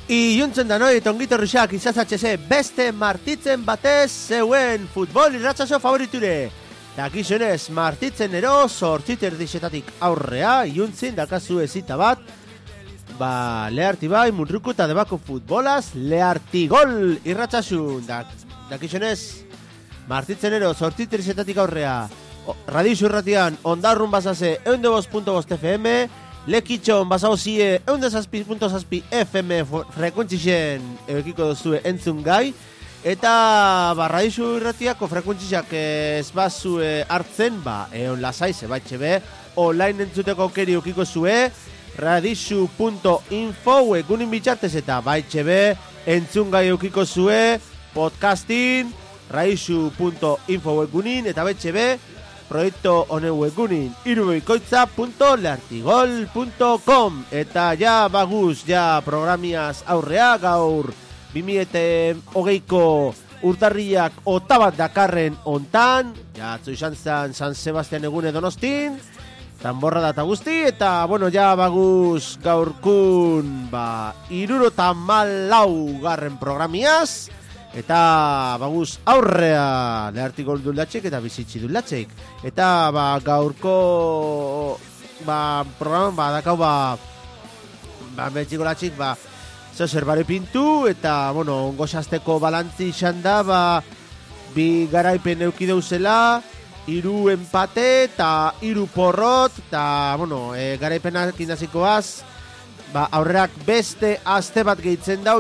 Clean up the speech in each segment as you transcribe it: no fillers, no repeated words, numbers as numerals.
Iuntzen da noi, tongitorriak izazatxeze beste martitzen batez zeuen futbol irratsaso favoriture. Dakizunez, martitzen ero sortziter dixetatik aurrea, iuntzin dakazu ezita bat, leharti bai, munruku eta debako futbolaz, leharti gol irratsasun. Dakizunez, martitzen ero sortziter dixetatik aurrea, radizu irratian, ondarrun bazase, 102.5 FM, Lekitxon basauzie 106.6 FM frekuentzixen ekiko duzue entzun gai. Eta radizu irratiako frekuentziak ez bazue hartzen, eon lasai zebaitxe be, online entzuteko aukeri ekiko zue, radizu.info egunin bitxartez eta baitxe be, entzun gai ekiko zue, podcastin, radizu.info egunin eta baitxe be, proiektu honen webgunin irubikoitza.leartigol.com. Eta baguz programiaz aurrea, gaur 2020ko urtarriak otabat dakarren ontan, atzo izan zen San Sebastian egune Donostin, tanborra data guzti, eta baguz gaurkun 74 garren programiaz. Eta baguz aurrea leharti gol duldatxek eta bizitzi duldatxek. Eta gaurko programa dakau betxiko latxik zer bare pintu. Eta ongo xasteko balantzi izan da bi garaipen eukideu zela, 3 empate eta 3 porrot. Eta garaipenak indazikoaz aurrerak beste aste bat gehitzen dau,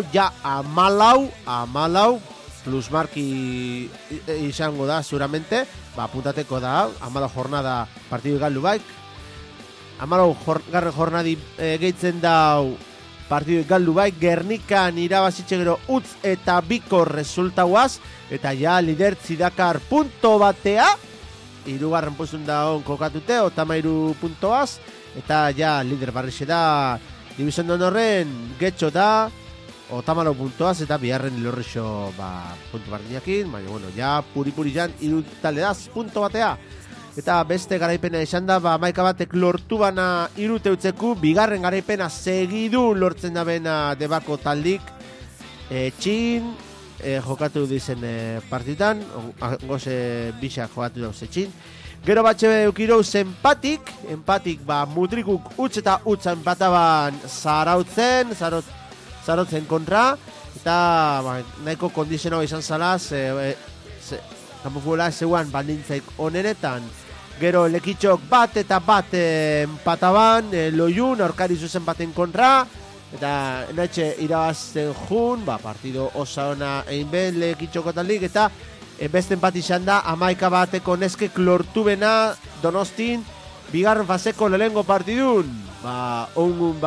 14 plus marki izango da seguramente, puntateko da 14 jornada partidu galdu baik, 14 garren jornadi gehitzen dau partidu galdu baik, Gernikan irabazitxe gero utz eta biko resultauaz, eta lidertzi dakar punto batea, 3. postun da on kokatute, 33 puntoaz, eta lider barrixe da Division horren getxo da 34 puntoaz eta biharren ilorrexo puntu bardinakin, baina puri-puri jan irutale daz punto batea. Eta beste garaipena izan da, maika batek lortu bana iruteutzeku, bigarren garaipena segidu lortzen da bena debako taldik, txin, jokatu dizen partitan, goze bisak jokatu dauz txin. Gero batxe eukirouz empatik mutrikuk utz eta utza empataban zarautzen kontra, eta nahiko kondizionau izan zalaz, kampo futbola zeuan bandintzaik onenetan. Gero lekitxok bat empataban, loiun, aurkari zuzen baten kontra, eta nahetxe irabazten jun, partido osa ona egin ben lekitxoko talik, eta beste empati izan da, 11 bateko neskek lortu bena Donostin, bigarren faseko lehengo partidun. Ongun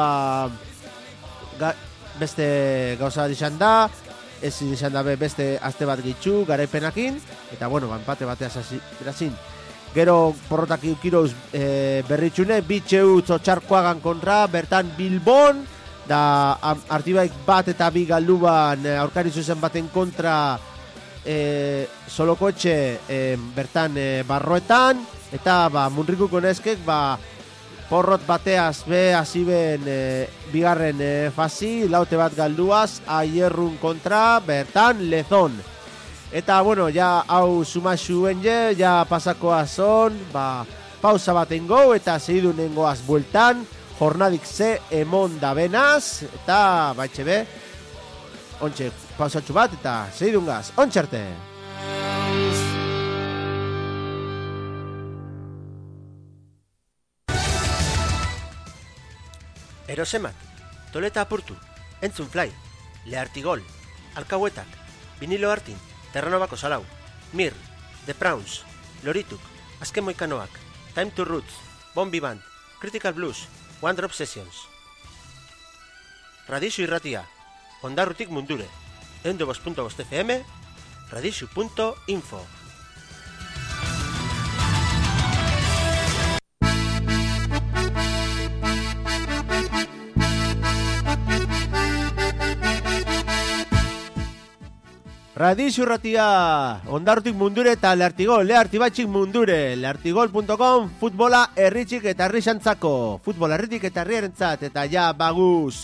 beste gauza bat izan da, ez izan da beste aste bat gitzu garaipenakin, eta empate batea zazin. Gero porrotak eukiroz berritxune, bitxeu txotxarkoagan kontra, bertan Bilbon, da artibaik bat eta bi galduban aurkari zuzen baten kontra, Solokoetxe bertan barroetan, eta munrikuko neskek porrot bateaz hasi ben bigarren fasi, laute bat galduaz, aierrun kontra bertan Lezon. Eta hau sumaxuen pasakoa zon, pausa baten go, eta segidu nengoaz bueltan, jornadik ze emon da benaz, eta baitxe be, ontxe pausatxu bat eta segidungaz, ontxarte! Erosemak, toleta apurtu, entzun fly, lehartigol, alkauetak, vinilo hartin, terranobako salau, mir, The Prawns, lorituk, azken moikanoak, Time to Roots, Bombi Band, Critical Blues, One Drop Sessions. Radizu irratia, Ondarrutik mundure, 102.5 FM, radizu.info. Radizu irratia, Ondarrutik mundure eta lehartigol, lehartibatxik mundure, lehartigol.com, futbola herritxik eta herrixantzako, futbola herritik eta herriarentzat, eta baguz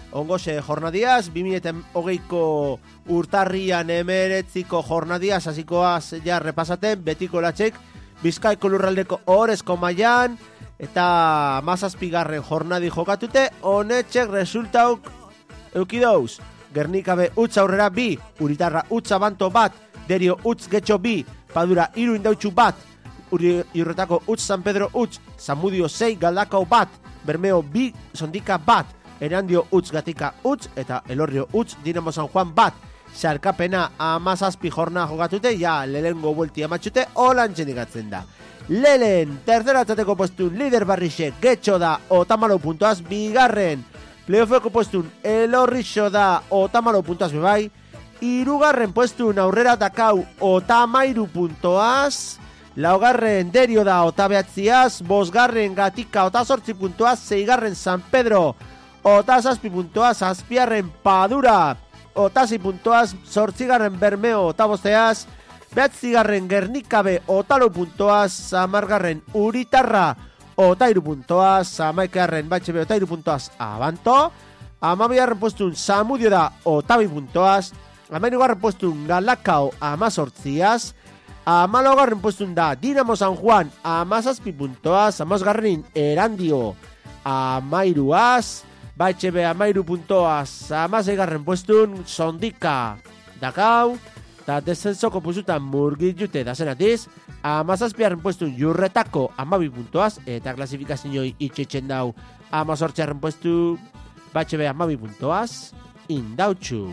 ongoxe jornadiaz, 2008ko urtarrian 19ko jornadiaz, hasikoaz ja repasaten, betiko latxek, Bizkaiko lurraldeko orezko mailan, eta 17garren jornadi jokatute, honetxek resultauk eukidouz. Gernikabe utz aurrera 2, Uritarra utz abanto bat, Derio utz getxo 2, Padura 3 indautxu bat, Iurretako utz San Pedro utz, Zamudio 6 Galdakao bat, Bermeo 2 Sondika bat, Erandio utz Gatika utz, eta Elorrio utz Dinamo San Juan bat. Xarkapena 17 jorna jokatute, ja lehengo buelti amatxute, holan txenikatzen da. Lehen, tercera atzateko postun, lider barrixe, getxo da, 84 puntuaz, bigarren, playoffeko postun, Elorrixo da, 84 puntuaz bebai, irugarren postun, aurrera dakau, 83 puntuaz, laugarren, Derio da, 89, bosgarren, Gatika, 88 puntuaz, seigarren, San Pedro, 87 puntuaz, azpiarren, Padura, 86 puntuaz, zortzigarren, Bermeo, 85, behatzigarren Gernikabe 84 puntuaz, amargarren Uritarra 83 puntuaz, amaikagarren Batxebe 83 puntuaz, Abanto, amabigarren postun Zamudio da 82 puntuaz, amairugarren postun Galakao 18, amalaugarren postun da Dinamo San Juan 17 puntuaz, amazgarrenin Erandio 13, Batxebe 13 puntuaz, amazeigarren postun Sondika dakau, eta descensoko puzutan murgitute da zenatiz, 17garren puestun Iurretako 12 puntuaz, eta klasifikazioi itxetxen dau 18garren puestu Batxebe 12 puntuaz, indautxu.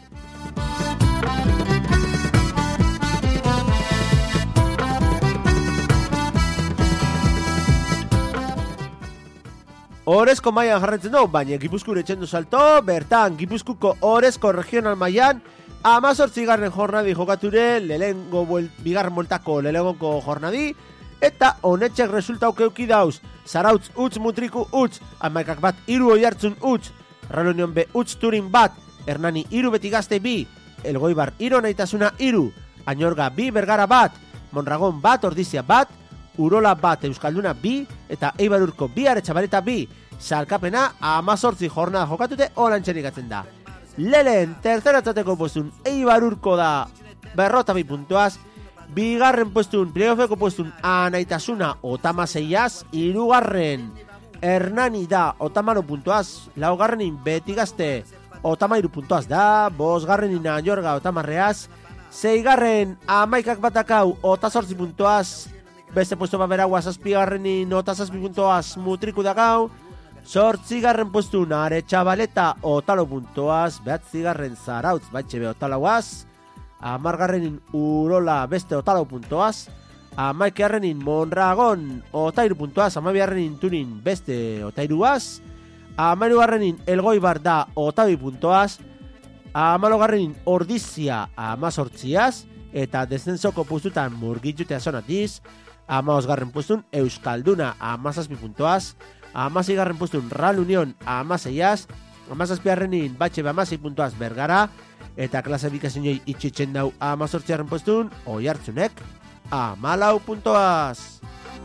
Orezko mailan jarretzen du, baina Gipuzkoa etxendu salto, bertan Gipuzkuko Orezko regional mailan 18garren jornadi jokature, lehengo bigarren moltako lehengo jornadi, eta honetxek resultauk euki dauz, Zarautz utz Mutriku utz, amaikak bat 3 Oiartzun utz, Ralonion B utz Turin bat, Hernani 3 Betigazte 2, Elgoibar 3 Naitasuna 3, Añorga 2 Bergara bat, Mondragon bat Ordizia bat, Urola bat Euskalduna 2, eta Eibarurko 2 Aretxabaleta 2, Salkapena 18 jornada jokatute, holan txenikatzen da. Lehen, tercera atzateko postun, Eibarurko da, berrota 2 puntuaz, bigarren postun, playoffeko postun, Anaitasuna, 86, irugarren, Hernani da, 84 puntuaz, laugarrenin Betigazte, 83 puntuaz da, bosgarrenin Añorga, 80, seigarren, amaikak batakau, 88 puntuaz, beste puesto baberaguaz, azpigarrenin, 87 puntuaz, Mutriku dakau, zortzigarren postun Aretxabaleta 84 puntuaz, behatzigarren Zarautz Batxebe 84, amargarrenin Urola beste 84 puntuaz, amaikegarrenin Mondragon 83 puntuaz, amabigarrenin Turin beste 83, amairugarrenin Elgoibar da 82 puntuaz, amalogarrenin Ordizia 18, eta descensoko pustutan murgitxutea zonatiz, amagosgarren pustun Euskalduna 17 puntuaz, amazeigarren postun Real Unión 16, amazazpigarrenin Batxebe 16 puntuaz Bergara, eta klasifikazioi itxitzen dau 18garren postun Oiartzunek 14 puntuaz.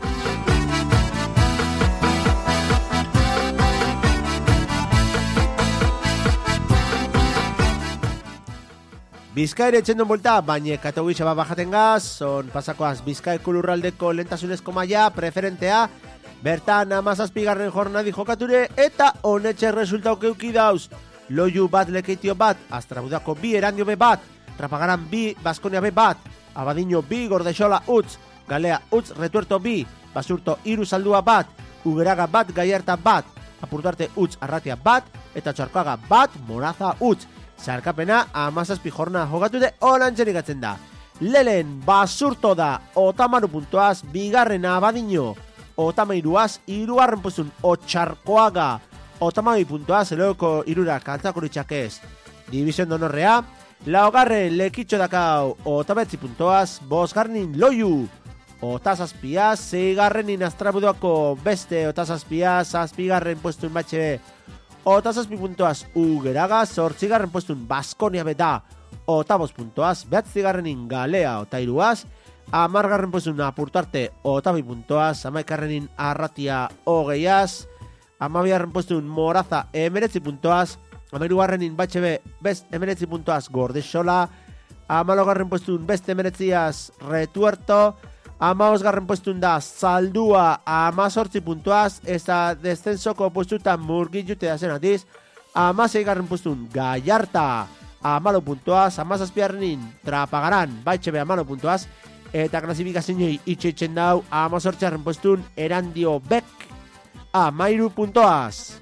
Bizkaire etxendon bolta, baina katogixe bat bajaten gaz, son pasakoaz Bizkaiko lurraldeko lentasunezko maila, preferentea, bertan 17garren jornadi jokature, eta honetxe resultauk euki dauz, Loiu bat Lekeitio bat, Astrabudako 2 Erandio B bat, Trapagaran 2 Baskonia B bat, Abadiño 2 Gordexola utz, Galea utz Retuerto 2, Basurto 3 Zaldua bat, Ugeraga bat Gallarta bat, Apurtarte utz Arratia bat, eta Txarkoaga bat Moraza utz. Zarkapena 17 jorna jokatude holan txerikatzen da. Lehen Basurto da 80 puntuaz, bigarren Abadiño 83, irugarren postun Otxarkoaga 82 puntuaz, eloko irurak altzakuritxakez Division Donorrea, laugarren Lekitxo dakau 89 puntuaz, bosgarrenin Loiu 87, seigarrenin Astrabudoako beste 87, zazpigarren postun Batxebe 87 puntuaz Ugeraga, zortzigarren postun Baskonia beta 85 puntuaz, behatzigarrenin Galea 83, amargarren postun Apurtarte 82 puntuaz, amaikarrenin Arratia 20, amabigarren postun Moraza 19 puntuaz, 13garrenin BHB best 19 puntuaz Gordesola, 14garren puestun best 19az Retuerto, 15garren puestun da Zaldua 18 puntuaz, eta descensoko puestutan murgilute da zenatiz, 16garren puestun Gallarta 14 puntuaz, 17garrenin Trapagaran BHB 14 puntuaz, eta klasifikazioei itxeitzen dau 18garren puestun Erandio Bek 13 puntuaz.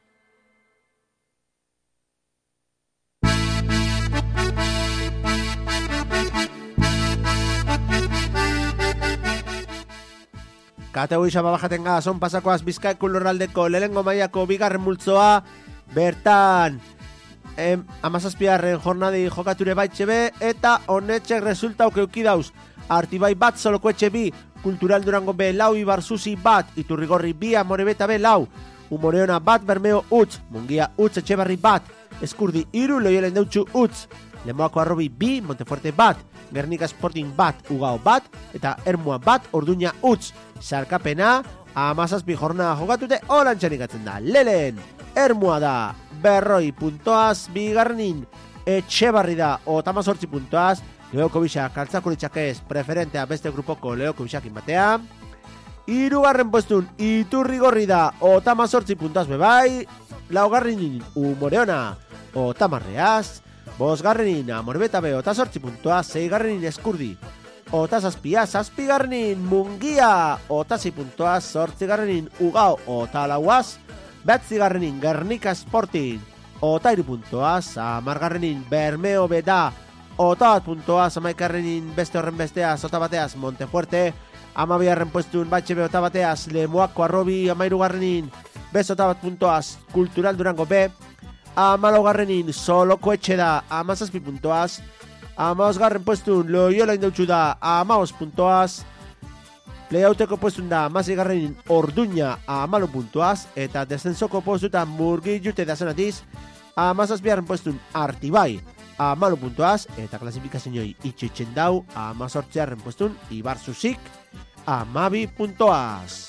Kategoria bajaten gazon pasakoaz Bizkaiko lurraldeko lehengo mailako bigarren multzoa, bertan 17garren jornadi jokature BHB eta honetxek resultauk eukidauz. Artibai bat, Solokoetxe bi, Kultural Durango B lau, Ibarzuzi bat, Iturrigorri bi, Amorebeta B lau, Umoreona bat, Bermeo utz, Mungia utz, Etxebarri bat, Eskurdi iru, Loiolen deutxu utz, Lemoako Arrobi bi, Montefuerte bat, Gernika Sporting bat, Ugao bat, eta Ermua bat, Orduña utz. Sarkapena, 17 jornada jogatute, olantxan ikatzen da. Lehen, Ermua da, berroi puntoaz, bigarrenin, Etxebarri da, 18 puntoaz, Leoko Bixak, altzakuritxakez, preferentea beste grupoko Leoko Bixakin batea. Hirugarren postun, Iturrigorri da, 18 puntoaz bebai, laugarrenin, Umoreona, 10 bosgarrenin, Amorebeta B, 18 puntoaz, seigarrenin Eskurdi, 17, zazpigarrenin Mungia, 16 puntoaz, zortzigarrenin Ugao, 14, betzigarrenin Gernika Sporting, 13 puntoaz, amargarrenin Bermeo Beda, 8 puntoaz, amaikarrenin beste horren besteaz, 8 bateaz Montefuerte, amabigarren puestun BHB 8 bateaz, Lemoako Arrobi, amairugarrenin beste 8 puntoaz, Kultural Durango B, amalogarrenin Solokoetxe da, 17 puntoaz, 15garren puestun Loiola indautxu da 15 puntoaz, playouteko puestun da 16garrenin Orduña 14 puntoaz, eta descensoko postutan Murgilute da zenatiz 17garren puestun Artibai 14 puntoaz, eta klasifikazioei itxeitzen dau 18garren puestun Ibarzuzik 12 puntoaz.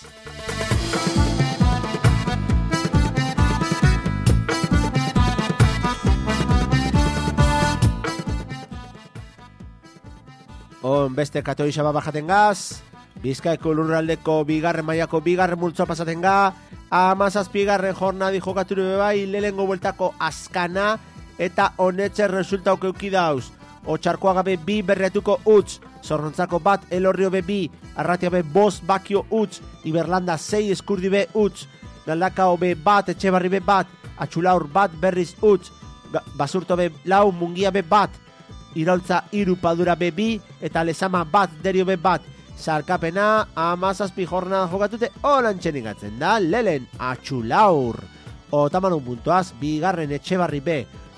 Beste kategoria bajaten gaz, Bizkaiko lurraldeko bigarren mailako bigarren multzoa pasaten ga, 17garren jornadi jokaturu bebai, lehengo bueltako azkana, eta honetxe resultauk eukidauz. Otxarkoaga be bi berriatuko utz, Zorrontzako bat, Elorrio be bi, Arratia be bost, Bakio utz, Iberlanda 6, Eskurdi be utz, Galdakao be bat, Etxebarri be bat, Atxulaur bat, Berriz utz, Basurto be lau, Mungia be bat, Iraultza iru, Padura be bi, eta Lezama bat, Derio be bat. Sarkapena 17 jornada jokatute olantxen ikatzen da. Lehen Atxulaur 30 puntuaz, bigarren Etxebarri B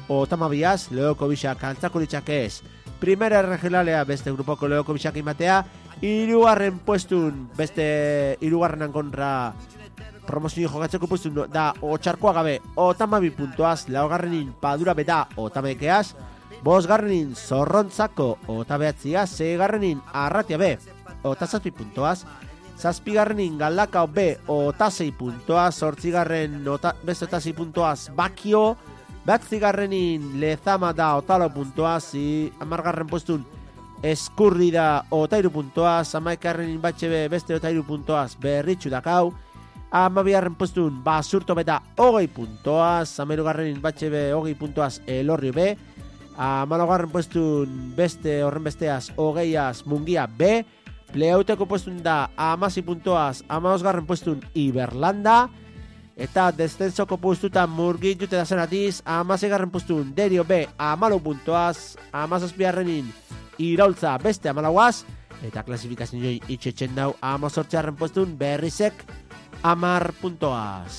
32, Leoko Bixak altzakuritxak ez, primera regionalea beste grupoko Leoko Bixak imatea, hirugarren puestun beste hirugarrenan kontra promozio jokatzeko puestun da Otxarkoaga B 32 puntuaz, laugarrenin Padura B da 31, bosgarrenin Zorrontzako 29, seigarrenin Arratia B 27 puntoaz, zazpigarrenin Galdakao B 26 puntoaz, zortzigarren beste 26 puntoaz Bakio, batzigarrenin Lezama da 24 puntoaz, amargarren puestun Eskurdi da 23 puntoaz, amaikarrenin BHB beste 23 puntoaz Berritxu dakau, amabigarren puestun Basurto beta 20 puntoaz, amerugarrenin BHB 20 puntoaz Elorrio B, amalogarren puestun beste horren besteaz 20az Mungia B, playouteko puestun da 16 puntoaz, 15garren puestun Iberlanda, eta descensoko puestutan Murgilute da zenatiz, 16garren puestun Derio B 14 puntoaz, 17garrenin Iraultza beste 14az, eta klasifikazioei itxetzen dau 18garren puestun Berrizek 10 puntoaz.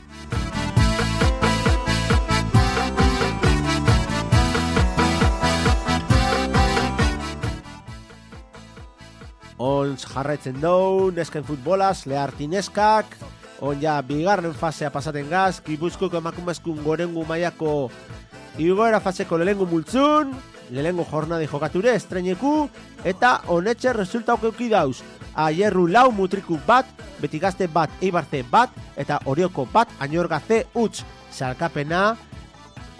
On jarraitzen dau, nesken futbolaz, lehartineskak, on ja bigarren fasea pasaten gaz, Gipuzkoako emakumezkun gorengu maiako igoera faseko lehengo multzun, lehengo jornadi jokature, estreineku, eta honetxe resultauk eukidauz, Aierru lau, Mutriku bat, Betigazte bat, Eibarze bat, eta Orioko bat, Añorga C utz, salkapena,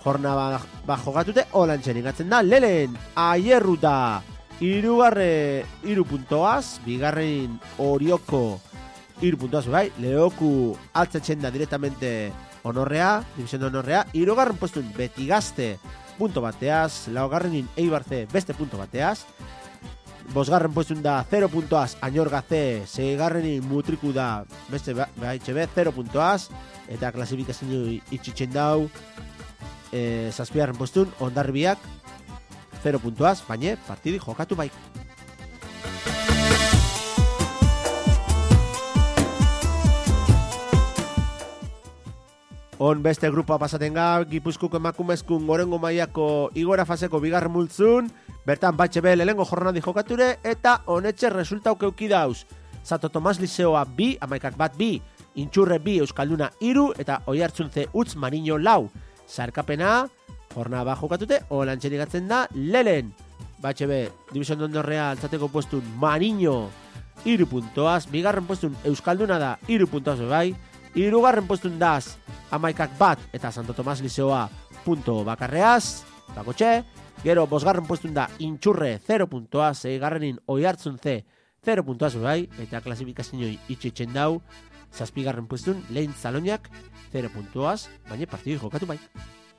jorna jogatute, olantxen ingatzen da, lehen Aierruta, 3 puntoaz, bigarren Orioko 3 puntoaz, bai, Leoku altzatzen da directamente Honorrea, división de Honorrea, 3. postun Betigazte, punto bateaz, laugarrenin Eibarze beste punto bateaz, 5. postun da 0 puntoaz Añorgaze, 6. Mutriku da beste BHB 0 puntoaz, eta klasifikazio itxitzen dau 7. postun Hondarribiak 0 puntoaz, baina partidi jokatu bai. On beste grupoa pasaten ga, Gipuzkoako emakumezkun gorengo mailako igora faseko bigarren multzun, bertan BHB lehengo jornadi jokature, eta honetxe resultauk euki dauz. Santo Tomas Liseoa 2, Amaikak bat 2, Intxurre 2, Euskalduna 3, eta Oiartzuntze Utz Mariño 4. Zarkapena, jornada jokatute, olantxen igatzen da, lehen BHB División de Honorrea altzateko puestun Mariño 3 puntoaz, bigarren puestun Euskalduna da 3 puntoaz bai, 3. postun daz Amaikak bat eta Santo Tomas Liseoa punto bakarreaz, bakotxe, gero 5. postun da Intxurre 0 puntoaz, 6. Oiartzuntze 0 puntoaz bai, eta klasifikazio itxitzen dau, 7. postun lehen Zaloniak 0 puntoaz, baina partidu jokatu bai.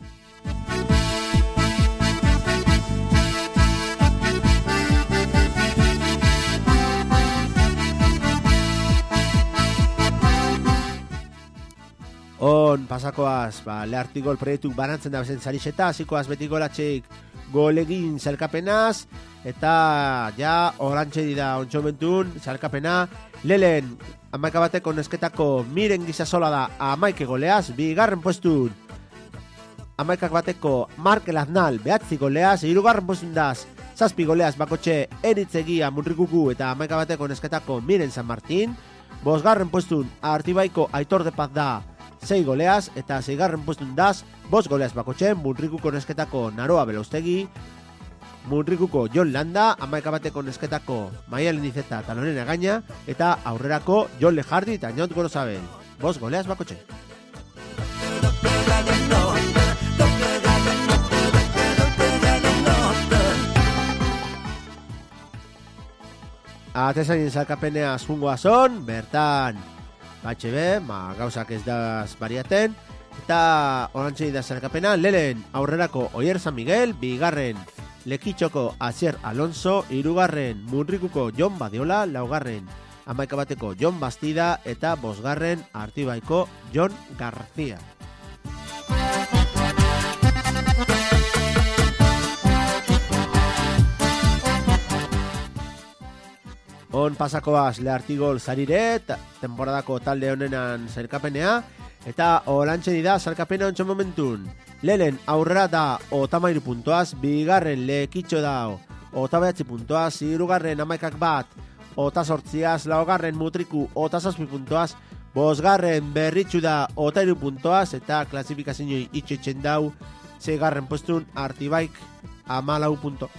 On pasakoaz, Leartigol proiektuk banantzen da bezen zarixeta, hasikoaz beti golatxeik golegin zelkapenaz, eta ja orantxe dira ontsomentun zelkapena, lehen amaika bateko nesketako Miren Gizasola da amaike goleaz, 2. postun amaikak bateko Markel Aznal 9 goleaz, 3. postun daz 7 goleaz bakotxe Eritzegia Munrikuku eta amaika bateko nesketako Miren San Martin, 5. postun Artibaiko Aitor de Paz da 6 goleaz, eta 6. postun daz 5 goleaz bakotxen, Munrikuko nesketako Naroa Belaustegi, Munrikuko Jon Landa, amaika bateko nesketako Maia Lindizeta eta Lorena Gaina, eta aurrerako Jon Lejardi eta Ñot Gorozabel, 5 goleaz bakotxen. Atezain zalkapenea zungoa zon, bertan BHB, gauzak ez daz bariaten, eta orantxe da zalkapena, lehen aurrerako Oier San Miguel, 2. Lekitxoko Asier Alonso, 3. Munrikuko Jon Badiola, 4. Amaika bateko Jon Bastida, eta 5. Artibaiko Jon García. On pasakoaz Leartigol zarire, temporadako talde honenan zerkapenea, eta olantxe dida zerkapena ontsa momentun. Lehen aurrera da 32 puntoaz, 2. Lekitxo da 29 puntoaz, 3. Amaikak bat 28az, 4. Mutriku 27 puntoaz, 5. Berritxu da 23 puntoaz, eta klasifikazio itxetzen dau 6. postun Artibaik 14 punto.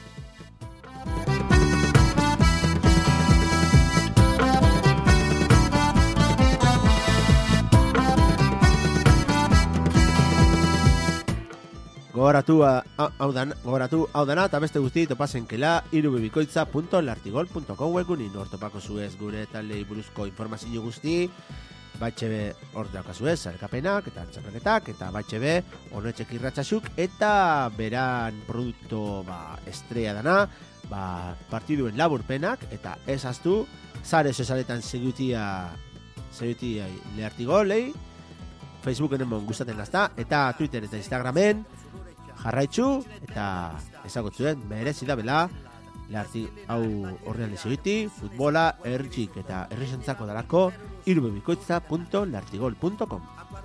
Gogoratu hau dana eta beste guzti topazenkela irubebikoitza.lartigol.com webgunin hor topako zuez gure taldei buruzko informazio guzti, BHB hor daukazuez, zarekapenak eta txapraketak, eta BHB honetxek irratxasuk, eta beran produkto estrella dana, partiduen laburpenak, eta ez aztu, zare sozialetan segutia Leartigolei, Facebooken emon gustaten gazta, eta Twitter eta Instagramen, jarraitzu, eta ezagutzuen merezi da bela, hau horrean lezioiti, futbola, erritxik eta errizentzako dalako, irubebikoitza.lartigol.com.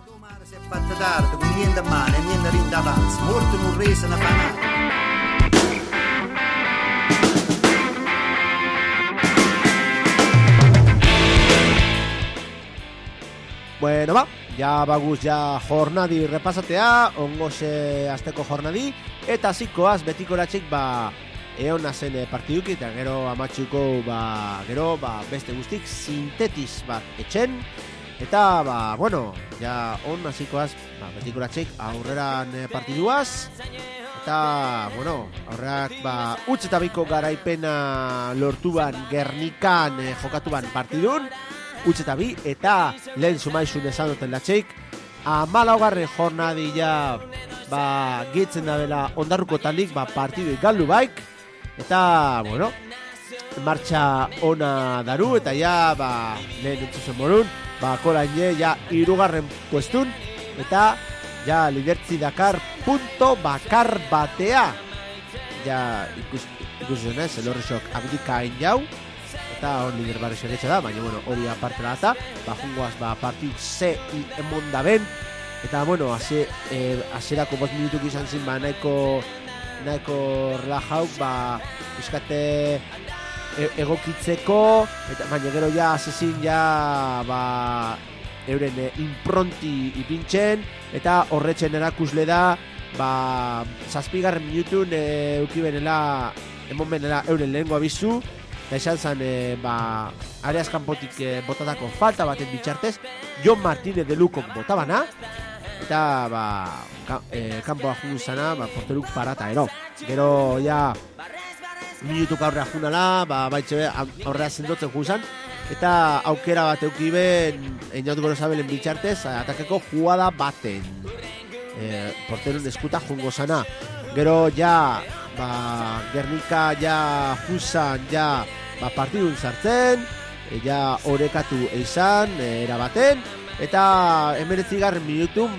Bueno, ja baguz jornadi repasatea, ongoze azteko jornadi, eta zikoaz betiko latxik eona zen partiduk, eta gero amatxuko gero beste guztik sintetiz bat etxen, Eta, bueno, ja on hasikoaz, betikulatxeik aurreran partiduaz. Eta, bueno, aurreak, utz eta biko garaipena lortuban Gernikan jokatuban partidun. Utz eta bi, eta lehen sumaizun esan duten latxeik. 14. jornadilla, gehitzen da bela ondarruko talik, partidu galdu baik. Eta, bueno, martxa ona daru, eta ja, lehen entzuzen morun, kolaine, ja, 3. puestun, eta, ja, lidertzi dakar, punto bakar batea. Ja, ikusten ez, elorrizok abdikain jau, eta hon lider barri segetxe da, baina, bueno, hori apartela eta, jungoaz, partidu ze emonda ben, eta, bueno, hasierako 5 minutuk izan zin, nahiko relajauk, bizkate egokitzeko, eta baina gero ja asezin ja euren impronti ipintzen, eta horretzen erakusle da 7. minutun eukibenela emon benela euren lehengo abizu, eta esan zen areaz kanpotik botatako falta baten bitxartez Jon Martínez de Lukok botabana, eta kanpoa jungu zana porteruk parata ero. Gero ja minutuk aurrea junala, baitxe aurrea zendotzen juzan, eta aukera bat eukiben Einaut Gorosabelen bitxartez atakeko jugada baten porterun eskuta jungo zana. Gero ja Gernika ja juzan ja partidun sartzen, ja orekatu eizan erabaten, eta 19. minutun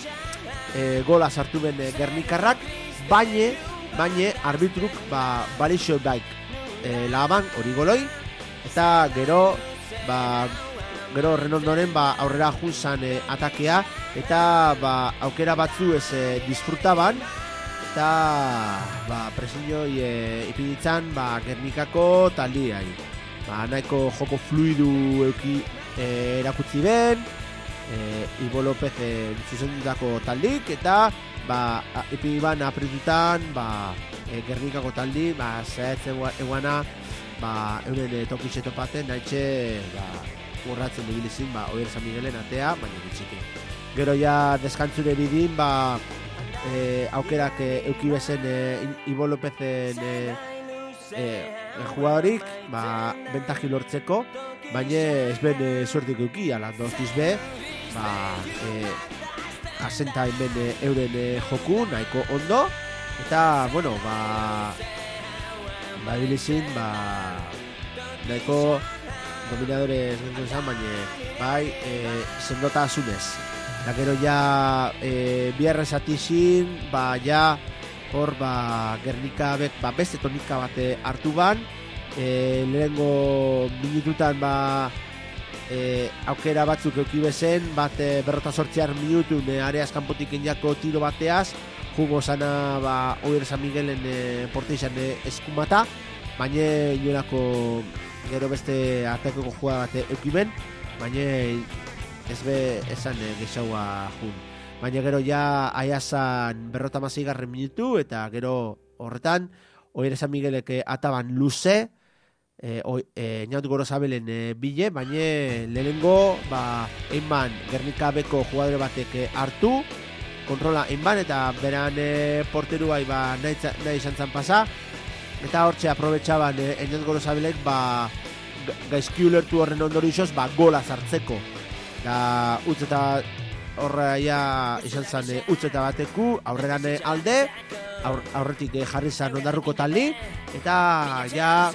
gola sartu ben Gernikarrak, baina arbitruk balixo daik laban hori goloi, eta gero horren ondoren aurrera junzan atakea, eta aukera batzu ez disfrutaban, eta presiñoi ipinitzan Gernikako taldiai. Nahiko joko fluidu euki erakutzi ben, Ibo López zuzendutako taldik, eta ipiban apritutan Gernikako taldi zehatzen eguana euren tokitxe topaten nahitxe urratzen dubilizin Oier San Miguelen atea, baina ditxiki. Gero ja deskantzure bidin aukerak eukibezen Ibo Lópezen jugadorik bentaji lortzeko, baina ez ben suertik euki, ala doztiz be asenta hemen euren joku nahiko ondo, eta bueno bilizin nahiko dominadores gentzen zan, baina sendota asunez. Eta gero ja biarrez atizin, ja hor Gernika bek beste tonika bate hartu ban, lehenengo minututan aukera batzuk eukibezen, berrota 8 minutun areaz kanpotik enjako tiro bateaz, jugo zana Oier San Miguelen porteizan eskumata, baina inolako gero beste atakeko jugada bate eukiben, baina ez be esan gexaua jun. Baina gero ja aiazan 56. minutu, eta gero horretan Oier San Miguelek ataban luze, Einaut Gorosabelen bile, baina lehenengo einban Gernika beko jugadore batek hartu, kontrola einban, eta beran porteru bai nahi izan zan pasa, eta hortxe aprobetxaban Einaut Gorosabelek gaizki ulertu horren ondorioz gola zartzeko. Da utz eta horra ja izan zan utz eta bateku aurreran alde, aurretik jarri zan ondarruko taldi, eta ja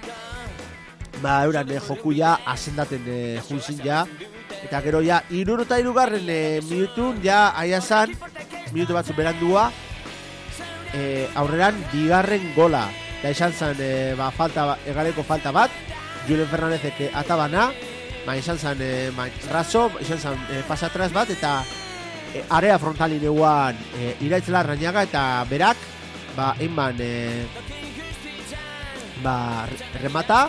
euran joku ja asendaten junzin ja, eta gero ja 63. minutun ja aiazan minutu batzuk berandua aurreran 2. gola, eta izan zan egareko falta bat Julen Fernandezek atabana, izan zan raso, izan zan pasatraz bat, eta area frontalin eguan Iraitzela Rañaga, eta berak einban remata,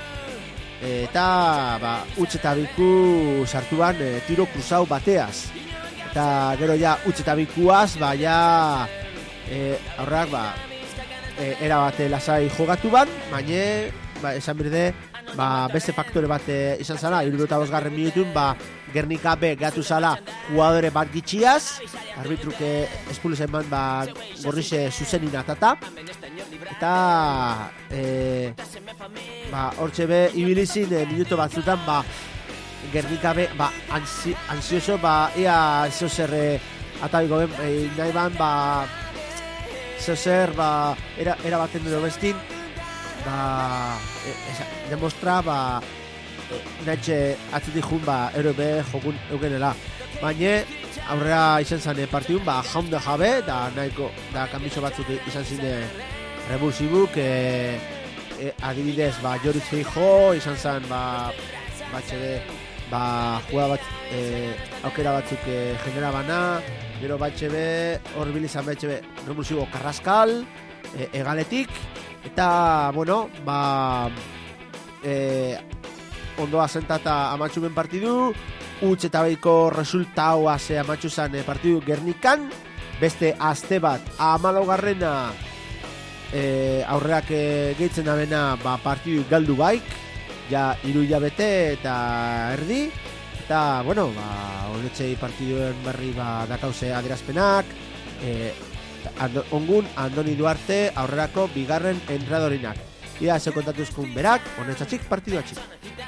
eta utz eta biku sartuan tiro kruzau bateaz, eta gero ja utz eta bikuaz ja aurrak era bate lasai jogatu ban, baina esan berde beste faktore bat izan zala, 75. minutun, Gernika B gatu zala jugadore bat gitxiaz, arbitruke espulsen man, gorrixe zuzenin atata, eta hortxe be ibilizin minuto batzutan Gernika be ansioso ea zozer atabiko ben nahi ban zozer era baten duro bestin demostra nahetxe atzetik jun europe jokun eukenela baina aurrera izan zane partidun jaunde jabe da nahiko da kanbizo batzuk izan zine revulsibuk adibidez Jorik Feijo izan zan batxede jugada bat aukera batzuk genera bana gero batxebe hor bilizan batxebe revulsibo Carrascal egaletik eta bueno ondo asentata amatxumen partidu utz eta behiko resultaua ze amatxu zan partidu Gernikan beste aste bat 14. Aurreak gehitzen dabena partidu galdu baik ja 3 hilabete eta erdi eta bueno honetxei partiduen berri dakauze adierazpenak ongun Andoni Duarte aurrerako bigarren entradorinak ia ze kontatuzkun berak honetxatxik partidu atxik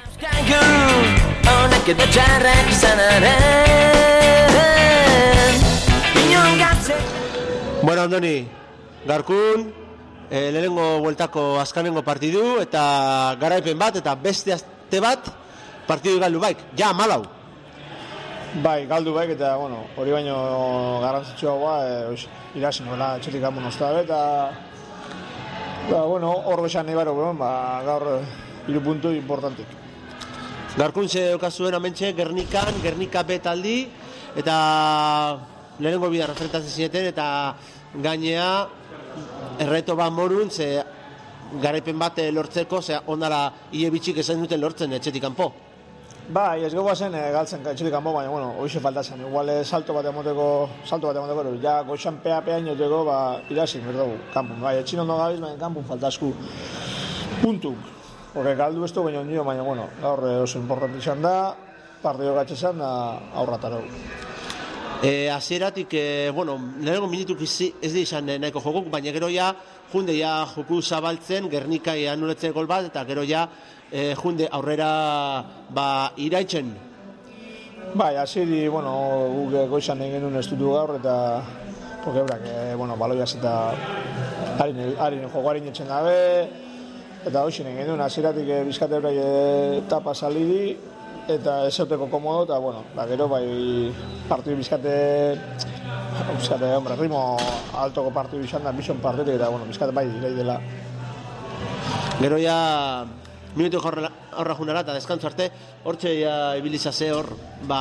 bueno Andoni garkun lehenengo bueltako azkanengo partidu eta garaipen bat eta beste aste bat partidu galdu baik, ja 14. Bai, galdu baik eta bueno, hori baino garrantzitsuagoa irasi nola etxetik kanpo nostalbe eta bueno, hor besan nahi baro gaur 3 puntu importantik. Garkun ze okazuen amentxe Gernika B taldi eta lehenengo bida referentatzen zineten eta gainea erreto morun, ze garaipen bat lortzeko, ze ondara hile bitxik esan duten lortzen etxetik kanpo. Bai, ez gogoa zen galtzen etxetik kanpo, baina, bueno, hoxe falta zen. Igual salto bat emoteko, ja goxan pea inoteko, irasik, berdugu, kanpun. Bai, etxin ondo gabiz, baina kanpun faltasku puntuk. Horre galdu ez du, baina bueno, gaur oso importanti izan da, partido gatxe izan da aurratarau. Hasieratik, bueno, lehenengo minutuk ez di izan nahiko jokuk, baina gero ja, junde ja joku zabaltzen, Gernika anuletzen gol bat, eta gero ja, junde aurrera iraitzen. Bai, hasieri, bueno, guk goizan egin genuen estutu gaur, eta pokebrak, bueno, baloiaz eta joko harin etxen dabe, eta hoxen egin genuen hasieratik bizkate brai tapa salidi, eta esauteko komodo, eta, bueno, gero bai partidu bizkate, hombre, ritmo altoko partidu izan da, bison partidu, eta, bueno, bizkate bai direi dela. Gero ja, minutu horra junara, eta deskantzu arte, hortxe ja ibilizase hor,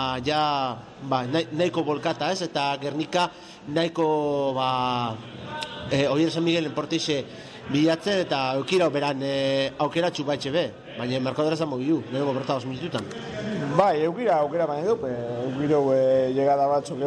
nahiko bolkata ez, eta Gernika nahiko, Oier San Miguel enportixe bilatzen, eta eukira beran aukeratxu baitxe be. Baina markadora zan mogilu, lehenko bertagoz minututan. Bai, eukira baina dup, eukiro llegada batzuk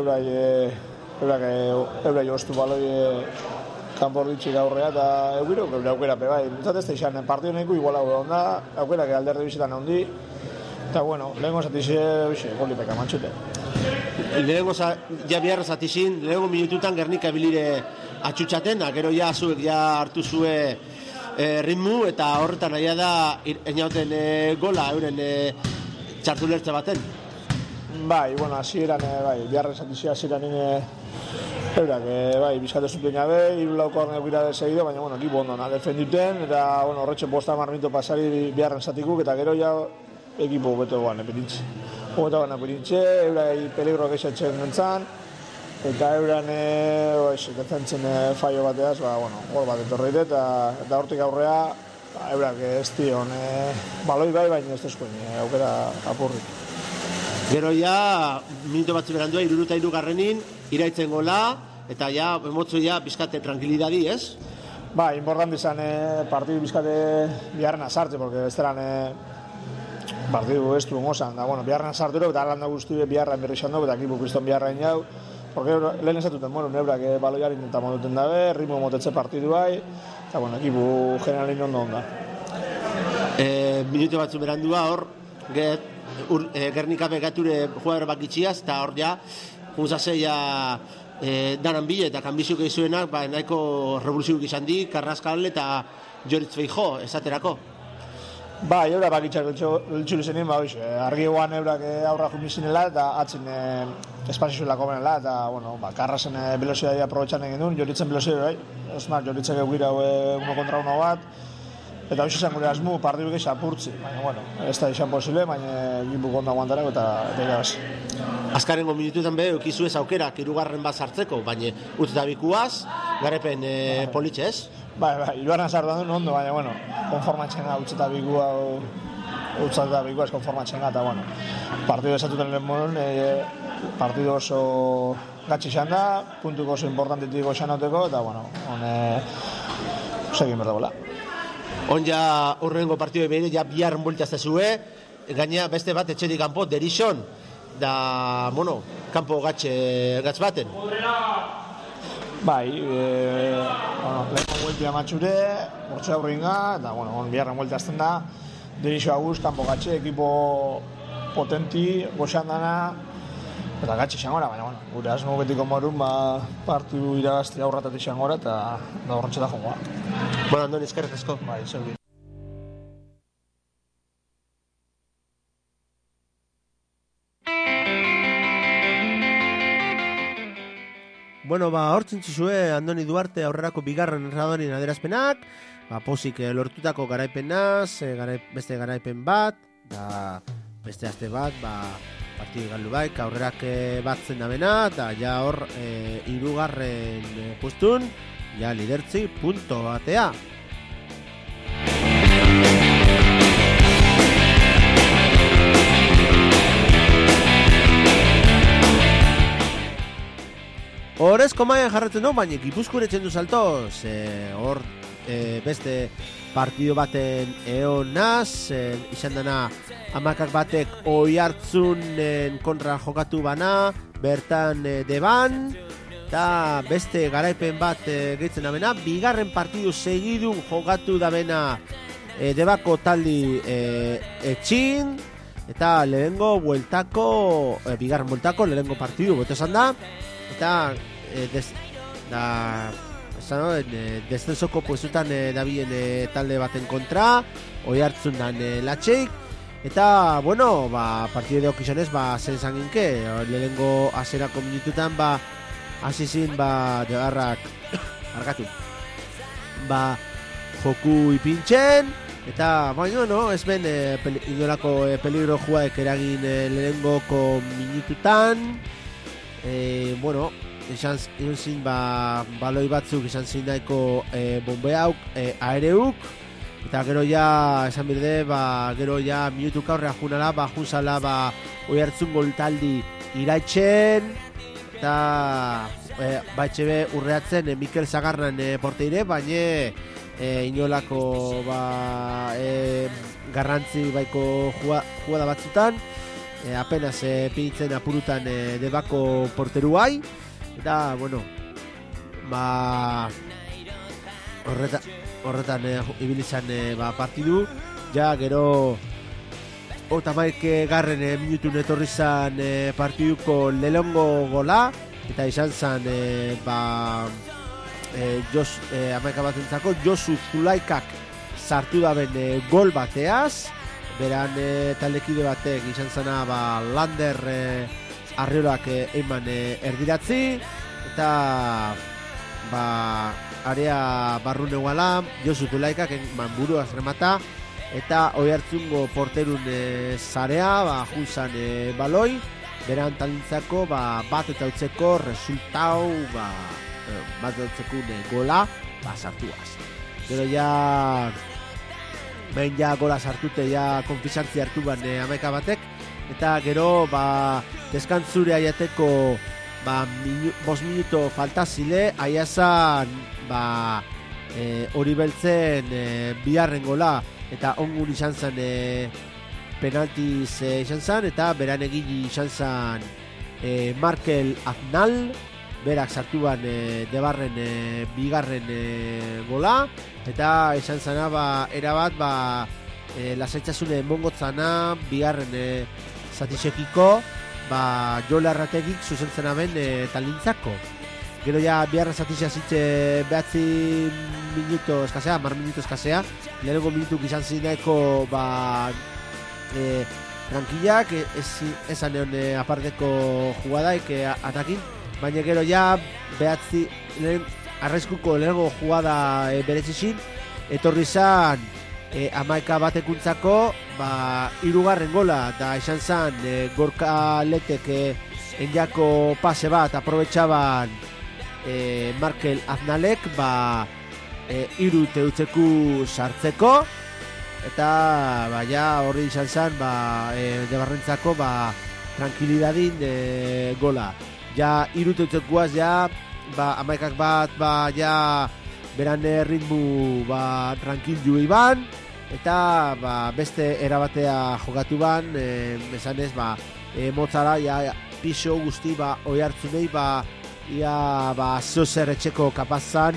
eurak joztu baloi kanpor ditxik aurrea, eta eukiro eukera pe bai. Entzat ez da izan, partidu nahiko iguala onda, eukera alderde bizitan handi, eta bueno, lehenko zatize, golipeka mantxute. Lehenko biharra zatizin, lehenko minututan Gernika bilire atxutxaten, gero ja zuek hartu zue ritmu eta horretan nahi da eniauten gola euren txartu lertze baten. Bai, bueno, hasieran biharra zatizia hasieran eurak, bizkate zuten jabe, 3-4 neukira desegido, baina, bueno, ekipo ondo defenduten, eta, bueno, horretxe posta marmito pasari biharren zatikuk, eta gero ja ekipo beto goan epirintxe. Eurak peligro geixatzen nintzen, eta euran defentzen fallo bateaz, gol bat etorri dut, eta hortik aurrea, eurak ez dion baloi bai, baina ez dezkoen, aukera apurrik. Gero ja, minuto batzu berandua, 63 garrenin, iraitzen gola, eta ja, emotzu ja, bizkate tranquilidadi, ez? Ba, importante izan partidu bizkate biharren azarte, porque besteran partidu ez du gozan, da, bueno, biharren azartero, eta alanda guzti biharren berri izan dugu, eta ekipu kriston biharren jau, porque lehen esatuten, bueno, neurak baloiarin eta moduten dabe, ritmo motetze partidu bai, eta, bueno, ekipu generalin ondo onda. minutu batzu berandua hor, Gernika begature jugador bak itxiaz, eta hor ja, Junzazeia danan bile eta kanbiziuk egizuenak, nahiko revoluziuk izan di, Carrascal eta Joritz Feijo, esaterako. Eura bakitxak eltsuru zenin, argi eguan eurak aurra jumizinela eta atzen espazizuelako benela, eta, Karrasen velozidadia aprobetxan egin duen, Joritzen velozidadia, bai, Joritzak eguira uno kontra uno bat, eta hoxe zen gure asmu, partiduk eixan apurtzi, baina, ez da izan posible, baina gipu konta guantarako eta irabaz. Azkarengo minutuetan eukizu ez aukerak hirugarren bat sartzeko, baina utzeta bikuaz, garepen politxe ez? Iruaren sartan duen ondo, baina, konformatzen ga, utzeta bikua ez konformatzen ga, eta, partidu esatuten lehen modun, partidu oso gatsi izan da, puntuko oso importantetik osan hauteko, eta, segin berdagoela. On ja horrengo partidu behire, ja biharren bueltazte zue, gaina beste bat etxerik kanpo, derixon, da, kanpo gatz baten. Leheko bueltia matxure, urtsu aurringa, eta, biharren bueltazten da, derixo aguz, kanpo gatxe, ekipo potenti, goxan dana, eta gatxe izan gora, baina, gure asmo betiko morun, partidu iragazti aurratat izan gora, eta da horrentxe da jongoa. Andoni, eskerrik asko. Zerbit. Hortzen txizue Andoni Duarte aurrerako bigarren erradorin aderazpenak, posik lortutako garaipenaz, beste garaipen bat, beste aste bat, partidu galdu baik, aurrerak batzen damena, eta ja hor hirugarren pustun, ja lidertzi punto batea. Horrezko maian jarretzen du, baina Gipuzkoaretzen du saltoz. Hor beste partido baten eonaz, izan dena hamakak batek Oiartzunen kontra jokatu bana, bertan deban, eta beste garaipen bat gehitzen damena, bigarren partidu segidun jokatu damena debako taldi etxin, eta lehengo bueltako, bigarren bueltako lehengo partidu bote esan da, eta descensoko puestutan dabien talde baten kontra, Oiartzun dan latxeik, eta, partidu deok izanez, zen zanginke, lehengo azerako minututan, azizin, degarrak, argatu, joku ipintzen, eta, ez ben, inolako peligro juaek eragin lehengoko minututan, izan zin baloi batzuk izan zin nahiko bombeauk, aereuk, eta gero ja, esan berde, gero ja minutuk aurrea junala, junzala, Oiartzun goltaldi iraitzen, eta baitxebe urreatzen Mikel Zagarnan porteire, baina inolako garrantzi baiko jugada batzutan, apenas pinitzen apurutan debako porteruai, eta, horretan ibilizan partidu, ja gero otamaik garren minutun etorri zan partiduko lelongo gola, eta izan zan amaika batentzako Josu Zulaikak sartu daben gol bateaz, beran taldekide batek izan zana Lander Arriolak eiman erdiratzi, eta area barrun eguala Josu Zulaikak buruaz remata, eta Oiartzungo porterun zarea junzan baloi, beran talintzako bat eta utzeko resultau bat eta utzeko gola sartuaz. Gero ja behin ja gola sartute ja konfisantzi hartu ban amaika batek, eta gero deskantzure aiateko 5 minuto faltazile aiazan hori beltzen biharren gola, eta ongun izan zen penaltiz izan zen, eta beran egin izan zen Markel Aznal, berak sartu ban debarren bigarren gola, eta izan zena erabat lasaitzasune mongotzana, bigarren zatixekiko, Jo Larrategik zuzentzen aben talintzako. Gero ja biharra zatixea zitze behatzi minuto eskasea, 10 minuto eskasea, lehenengo minutuk izan zineko tranquillak, esan egon aparteko jugadaik atakin, baina gero ja behatzi arraizkuko lehenengo jugada berezizin, etorri zan 11 batekuntzako 3. gola, eta izan zan Gorka Letek enjako pase bat aprobetxaban Markel Aznalek 3 teutzeku sartzeko, eta ja horri izan zan debarrentzako tranquilidadin gola. Ja 3 teutzekuaz ja 11 bat ja beran ritmu tranquillu iban, eta beste erabatea jogatu ban, esanez motzara piso guzti oi hartzunei ia zozer etxeko kapazan,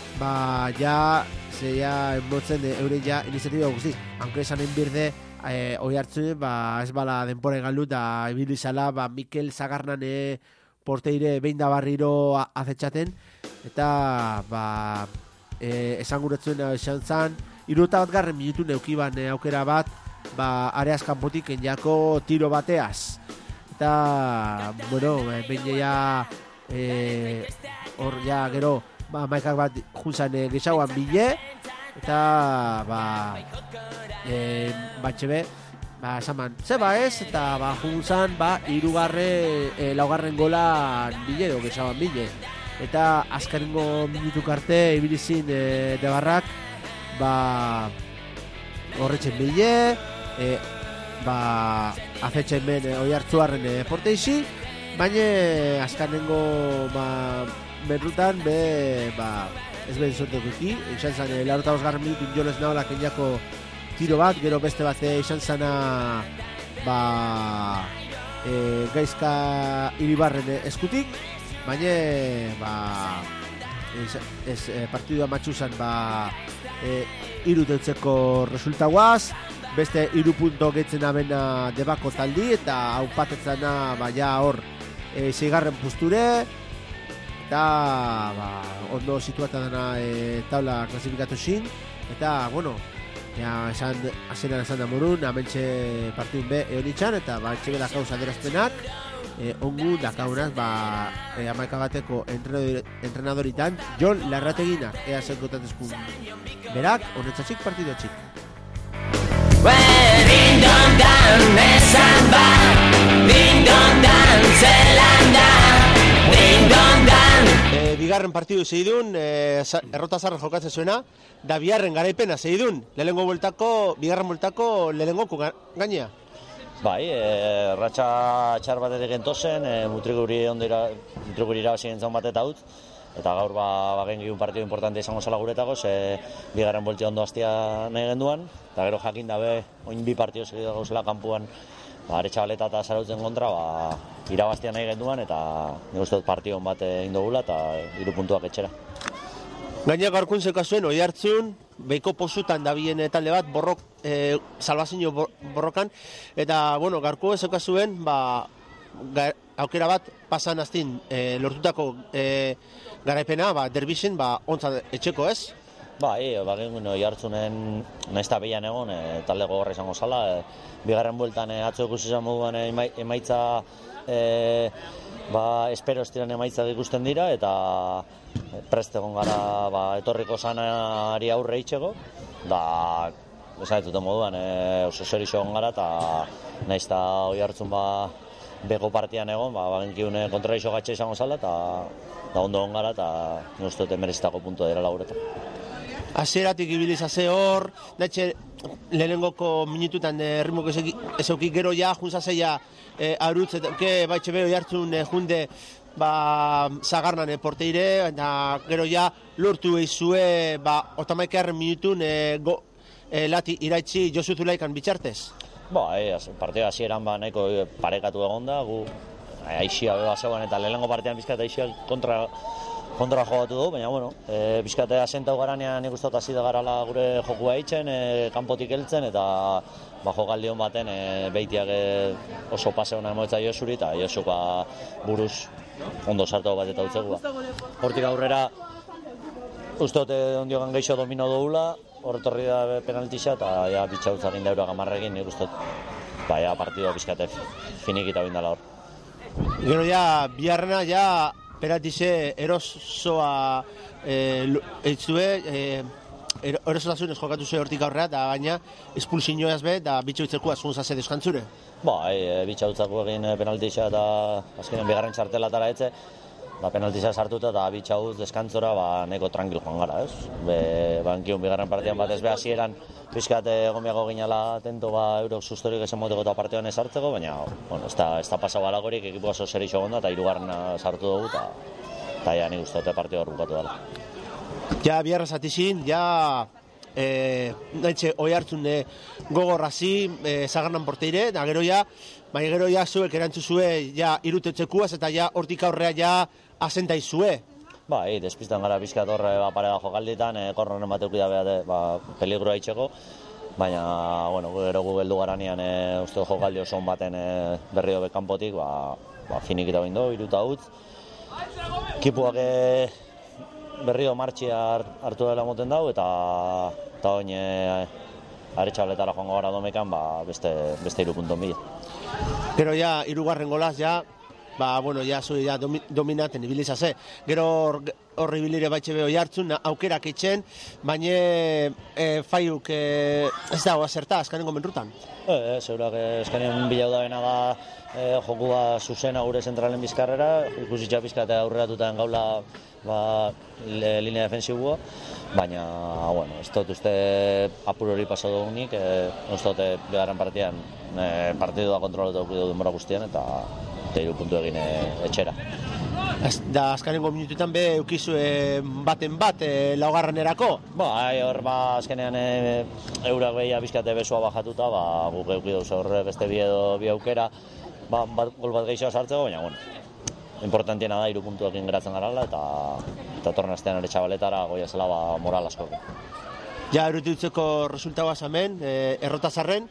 motzen eure iniziatiba guzti, aunque esanen birde oi hartzune ez bala denpora egalu da ibilizala Mikel Zagarnan porteire behin da barriro azetxaten, eta esan guretzuen esan zan 71 minutu neukiban aukera bat areaz kanpotik enjako tiro bateaz, eta behin hor gero maikak bat juntzan gexauan bile, eta batxebe esaman, zeba ez, eta juntzan 3. golan bile edo gexauan bile, eta azkarengo minutuk arte ibilizin debarrak horretzen bile, azetxen ben oi hartzuarren porteixi, baina azkarengo berrutan ez behin zortekuki, izan zan 85 minutu Jones Naolak enjako tiro bat, gero beste bat izan zana Gaizka Iribarren eskutik, baina partidua matxuzan 3 teutzeko resultauaz, beste 3 punto gehitzen abena debako taldi, eta hau patetzana hor 6. pusture, eta ondo situata dana taula klasifikatu xin, eta esan da morun, amentxe partidun be eonitxan, eta etxege da kauza derazpenak, ongu dakaunaz 11 bateko entrenadoritan Jon Larrateginak ea zenkotatezkun berak, honetzatxik partidotxik. Bigarren partidu segidun, errotazarra jokatzen zuena, da biharren garaipena segidun, bigarren bueltako lehenengoko gainea. Bai, ratxa txar batetik gentozen, mutrikuri irabazien zaun bat eta utz, eta gaur gengiun partidu importante izango zala guretako, bigarren buelti ondo hastia nahi genduan, eta gero jakin dabe, oin 2 partidu segidu gauzela kanpuan, Aretxabaleta eta Zarautzen kontra, irabaztia nahi genduan, eta nik uste dut partidu bat egin dugula, eta 3 puntuak etxera. Gaina gaurkun zeukazuen, oi hartzun, behiko posutan dabien talde bat, salvazio borrokan, eta, gaurko zeukazuen, aukera bat pasan aztin lortutako garaipena, derbixen, ontza etxeko ez? Bai, oi hartzunen nahiz eta behian egon, talde gogorra izango zala, bigarren bueltan atzo ikusi izan moduan emaitza, espero estiran emaitza ikusten dira, eta prest egon gara etorriko zanari aurre itxeko, da esan dituten moduan oso serixo egon gara, eta nahiz eta oi hartzun beko partian egon, genkiune kontraixo gatxe izango zala, eta ondo egon gara, eta nire dute merezitako puntua dira laguretan. Hasieratik ibilizazio hor, lehenengoko minututan ritmoko ezauki gero juntzazeia arutz, baitxe beho jartzun junde Zagarnan porteire, eta gero lortu eizue 38 minutun lati iraitzi Josu Zulaikan bitxartez. Partida hasieran nahiko parekatu egon da, gu aixia beba zegoen, eta lehenengo partian bizkat aixia kontra kontra jogatu dugu, baina, bueno, pixkate asentau garanean nik uste dut hasi da garala gure jokua eitzen, kanpotik heltzen, eta jokaldi hon baten behitiak oso pase hona emoetza Josuri, eta Josuk buruz ondo sartu bat eta utzegu. Hortik aurrera, uste dut ondiogan geixo domino doula, horretorri da penaltixa, eta ja bitxautzaren daura gamarrekin, nik uste dut partido pixkate finikita bindala hor. Gero ja, biharrena ja penaltixe erosoa eitzue, erosotasunez jokatu zuen hortik aurrera, eta baina espulsioaz be, da bitxautzeko azunzase deskantzure. Bitxautzako egin penaltixa eta azkenen bigarren txartelatara etze, penaltixa sartuta eta bitxauz deskantzora neko tranquil joan gara, ez? Bankion bigarren partian bat ez be hasieran pixkat egomiago ginala atento eurok sustorik esan moteko eta partean ez hartzeko, baina ez da pasau alagorik, ekipo oso serixo gonda eta hirugarrena sartu dugu eta ja nik uste dute partio hor bukatu dela. Ja biharra zatizin, ja naitxe oi hartzun gogorrazi zagarnan porteire, da gero ja zuek erantzuzue ja irutetzekuaz eta ja hortik aurrea ja asenta izue. Despistan gara pixkat horre pareda jokalditan, korronen bateuk da peligroa itxeko, baina, gero gu beldu garanean uste jokaldi oso baten berri dobe kanpotik, finikita bindo, iruta utz. Kipuak berrio martxia hartu dela moten dau, eta oin aretxabletara joango gara domekan, beste 3 punton bila. Gero ja, hirugarren golaz, ja zui dominaten ibilizase. Gero horri bilire baitxe beho jartzun, aukerak itxen, baina faiuk ez dago azerta, azkanengo menrutan. Zeurak azkanen bilau da bena da jokua zuzena gure zentralen bizkarrera, ikusitxa pizka eta aurreratuten gaula linea defensibua, baina, ez dut uste apur hori pasau dugunik, ez dut bigarren partian partidua kontrolatu dugu denbora guztian, eta 3 puntu egin etxera. Da azkanengo minututan be eukizu baten bat laugarrenerako? Hor azkenean eurak behia bizkate besua bajatuta, guk eukiduz horre beste bi aukera, gol bat geixoa sartzeko, baina, importantiena da 3 puntu egin geratzen garala, eta tornaztean ere txabaletara goia zela moral asko. Ja, erutiutzeko resultagoaz hemen, errotazarren,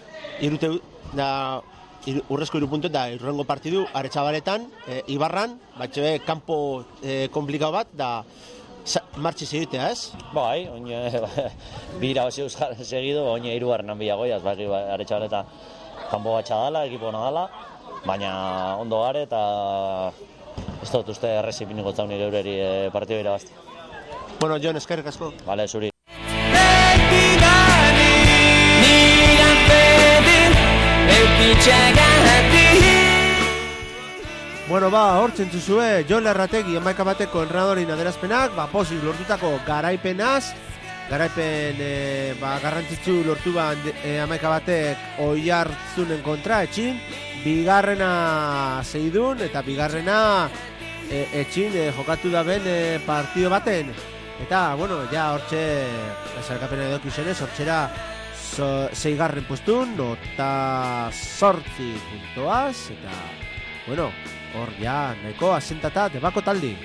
urrezko 3 puntu eta irrengo partidu Aretxabaletan, Ibarran, batxe kanpo komplikau bat, da martxe segitea, ez? Oin bi irabazi euskal segido, oin 3 bilagoiaz, Aretxabaleta kanpo batxa dala, ekipo hona dala, baina ondo gare eta ez dut uste errezipiniko zaunik eureri partidu irabazti. Jon, eskerrik asko. Bale, zuri. Hortzen zuzue, Jon Larrategi emaika bateko enredadorin aderazpenak, pozik lortutako garaipenaz, garaipen garrantzitsu lortu emaika batek Oiartzunen kontra etxin, bigarrena zeidun eta bigarrena etxin jokatu da ben partido baten. Eta, ja hortxe zarkapena edoki zenez, hortxera 6. puestun, nota 8 puntoaz, eta, hor ja nahiko asentata debako taldi.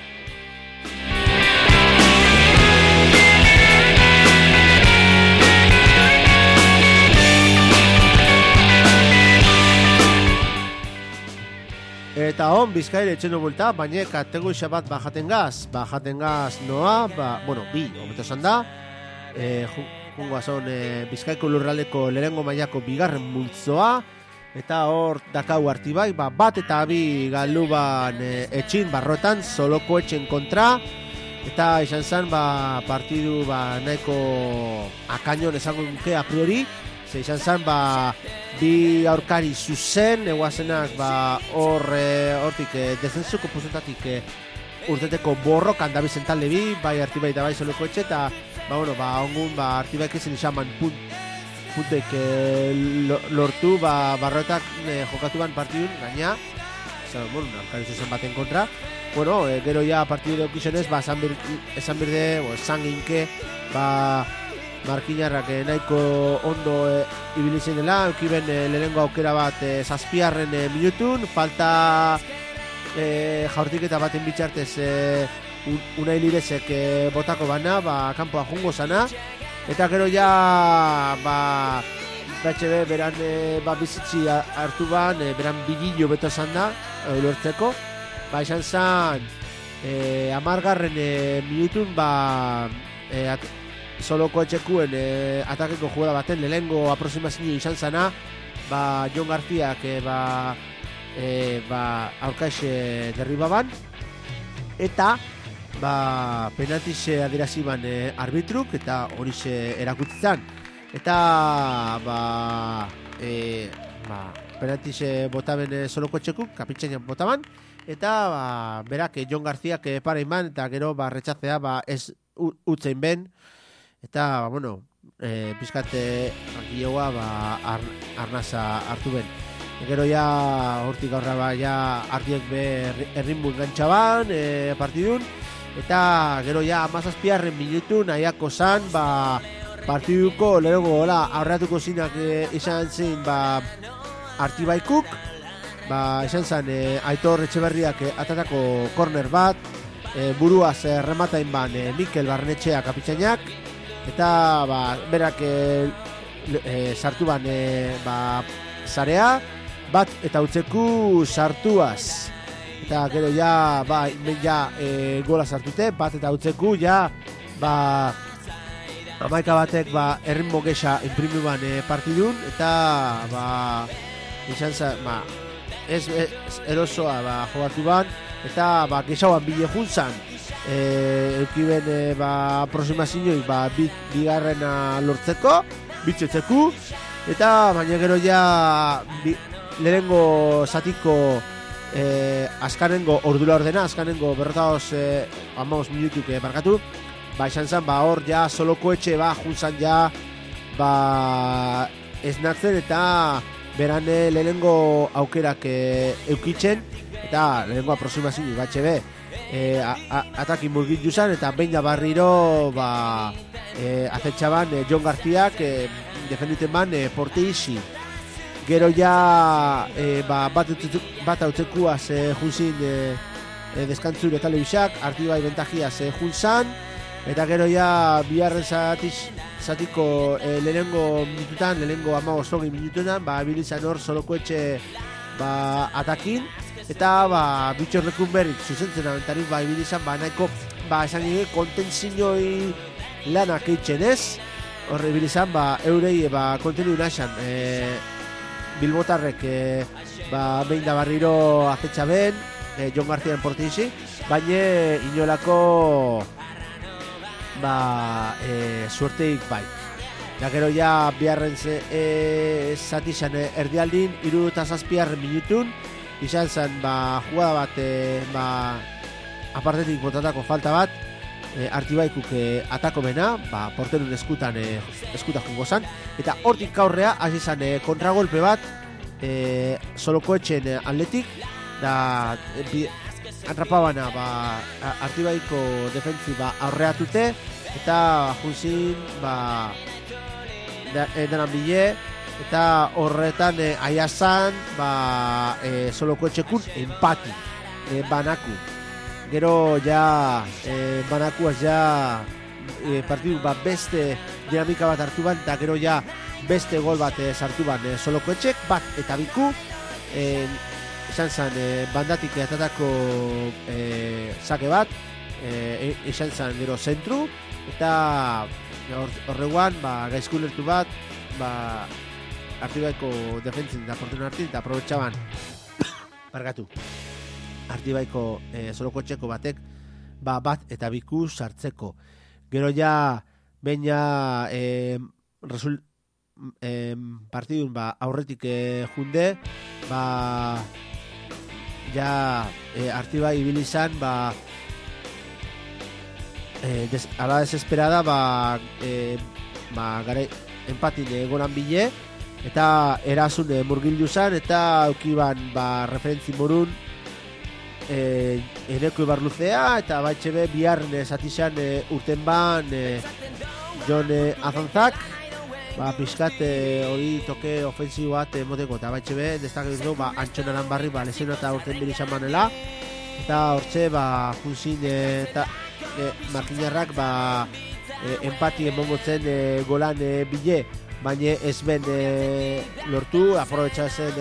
Eta Bizkaire etxeno bulta, baina kategoria bat bajaten gaz noa, bi, hobeto esan da, jungoa zon Bizkaiko lurraldeko lehengo mailako bigarren multzoa, eta hor dakau Artibai, bat eta bi galuban etxin barrotan, Soloko etxen kontra, eta izan zen partidu nahiko akainon esango nuke a priori, izan zen bi aurkari zuzen, eguazenak hortik desentzuko posetatik urteteko borrokan da bizen talde bi, bai Artibai eta bai Soloko etxe, eta ongun Artibaik ezen izan puntek lortu barroetak jokatu ban partidun gaina, aurkari zuzen baten kontra. Gero ja partidu deukizionez, esan birde, esan ginke, Markinarrak nahiko ondo ibilitzen dela, eukiben lehenengo aukera bat 7. minutun, falta jaurtiketa baten bitxartez Unai Liresek botako bana, kanpoa jungo zana, eta gero ja, PHB beran bizitzi hartu ban, beran bigillo beto zan da, lortzeko, izan zan, 10. Minutun, soloko etxekuen atakeko jugada baten, lehengo aproximazio izan zana, Jon Garziak aurkaixe derribaban, eta penaltize adiraziban arbitruk, eta hori ze erakutitzen. Eta penaltize botaben soloko etxekuk, kapitxainan botaban, eta berak Jon Garziak pare iman, eta gero retxatzea ez utzein ben, eta pizkate rakiloa arnaza hartu ben. Gero ja hortik aurra ja ardiek errinbu engantxaban partidun, eta gero ja 17. Minutun nahiako zan partiduko lehenko gola aurreatuko zinak izan zen Artibaikuk, izan zen Aitor Etxeberriak atatako korner bat, buruaz rematain Mikel Barnetxea kapitainak, eta berak sartu ban zarea, bat eta utzeku sartuaz. Eta gero ja, gola sartute, bat eta utzeku, ja, amaika batek erritmo gexa imprimiban partidun, eta izan zen, ez erosoa jogatu ban, eta gexauan bile juntzan, eukiben aproximazioi bigarrena lortzeko, bitzetzeku, eta baina gero ja lehenengo zatiko azkanengo ordula ordena, azkanengo berrotaoz 15 minutuk barkatu, izan zen, hor ja soloko etxe juntzan ja esnatzen, eta beran lehenengo aukerak eukitzen, eta lehenengo aproximazio batxe atakin murgit juzan, eta behin da barriro azetxaban Jon Garziak defenditen ban porte isi. Gero ja bat hautzekuaz junzin deskantzure telebisak, Artibai bentajiaz junzan, eta gero ja biharren zatiko lehenengo minututan, lehenengo 15 minututan, bilizan hor soloko etxe atakin, eta bitxorrekun berrik zuzentzen abentarik bilizan, nahiko esan nire kontenzinoi lanak eitzen ez, horre bilizan eurei kontenu naxan Bilbotarrek behin da barriro azetxa ben, Jon Garziaren portizi, baina inolako suerteik bai. Da gero ja biharren zatizan erdialdin, 67. Minutun, izan zen jugada bat, apartetik botatako falta bat, Artibaikuk atako bena, porterun eskuta jungo zan, eta hortik aurrea hasi zan kontragolpe bat soloko etxen atletik, da atrapabana Artibaiko defentzi aurreatute, eta junzin denan bile, eta horretan aiazan soloko etxekun empati banaku. Gero ja banakuaz ja partidu beste dinamika bat hartu ban, eta gero ja beste gol bat sartu ban soloko etxek, bat eta biku, izan zen bandatik atatako sake bat, izan zen gero zentru, eta horreguan gaizkulertu bat, Artibaiko defentzin eta portuen hartin, eta aprobetxaban bargatu Artibaiko soloko txeko batek bat eta biku sartzeko. Gero ja baina partidun aurretik junde, ja Artibai ibilizan ala desesperada gare empatin egonan bile, eta erazun murgildu zan, eta aukiban referentzi morun eneko ibarluzea, eta baitxebe biharren zatizan urten ban Jon Azantzak, pixkat hori toke ofensibo bat moteko, eta baitxebe destak du Antxon Aranbarri lesionata urten bilizan manela, eta hortxe junzin eta Markinarrak empati emongotzen golan bile, baina ez ben lortu, aprobetxatzen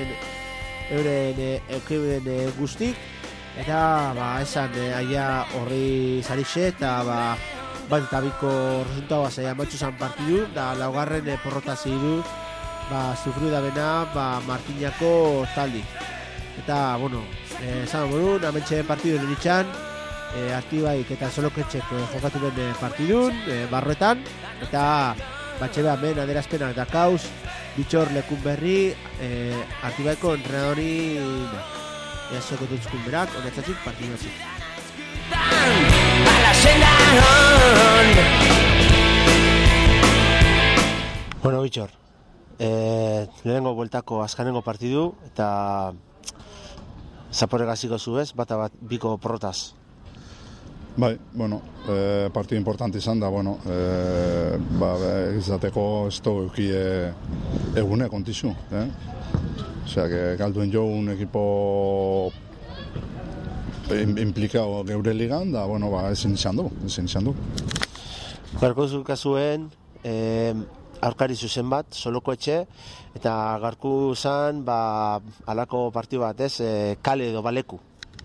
euren guztik, eta esan aia horri zarixe, eta bat eta biko resultaua zaila matxuzan partidu, da laugarren porrotazi du, sufriu da bena Markinako taldi. Eta, esan modun, amentxe partidu niritxan, Artibaik eta Soloketxek jokatu ben partidun, barroetan, eta batxebe hemen aderazpenak da kauz, bitxor lekun berri, Artibaiko entrenadori eazoko dutskun berak, honetzatzuk partidu batzik. Bueno, bitxor, lehenengo bueltako azkanengo partidu, eta zaporek hasiko zuez, bat biko porrotaz. Bai, partidu importante izan da, izateko ez dugu eukie egune kontizu. Osea, galduen jo un equipo implikao geure ligan, da, ezin izan du. Garko zukazuen, aurkari zuzen bat, Soloketxe, eta garku zan, alako partidu bat, kale edo baleku.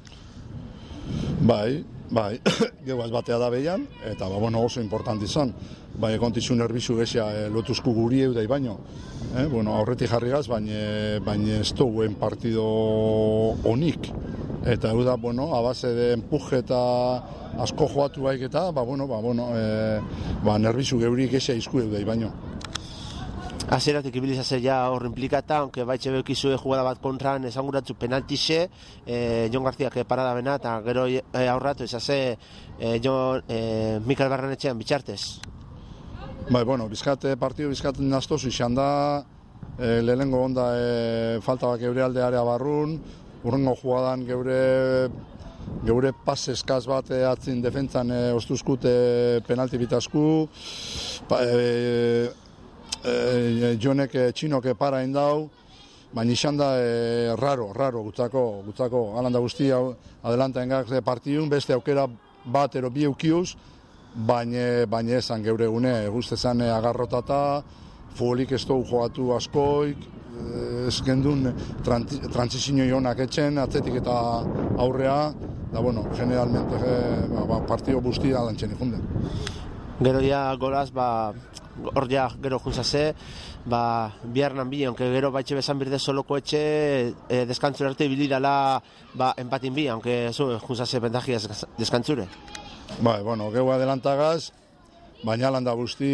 Bai, gehuaz batea da behian, eta oso importante izan. Bai, kontizu nerbizu gezia lotuzku guri eudai baino. Aurretik jarrigaz, baina ez duen partido onik. Eta euda, abase de empuje eta asko joatu baik eta, nerbizu geuri gezia izku eudai baino. Azeratik ibilizazea ja hor implikata, aunque baitxe beukizue jugada bat kontran esanguratzu penaltixe, Jon Garziak parada bena, eta gero aurratu ezaze Mikel Barrenetxean bitxartez. Bai, partidu bizkat naztozu izan da, lehenengo onda falta bak geure aldearea barrun, urrengo jugadan geure pas eskaz bat atzin defentzan ostuzkute penalti bitazku, Jonek txinok para indau, baina izan da raro gutzako alanda guzti adelantaen gak partidun, beste aukera bat ero bi eukiuz, baina esan geure gune, guztezan agarrotata, futbolik ez dugu jogatu askoik, ez gendun transizio jonak etxen, atzetik eta aurrea, da generalmente partido guzti alantzen ikunden. Gero ja golaz, hor ja gero juntzase, biharnan bi, aunque gero baitxe bezan birde Soloketxe deskantzure arte bilirala empatin bi, aunque juntzase bentajiaz deskantzure. Bai, geu adelantagaz, baina landa guzti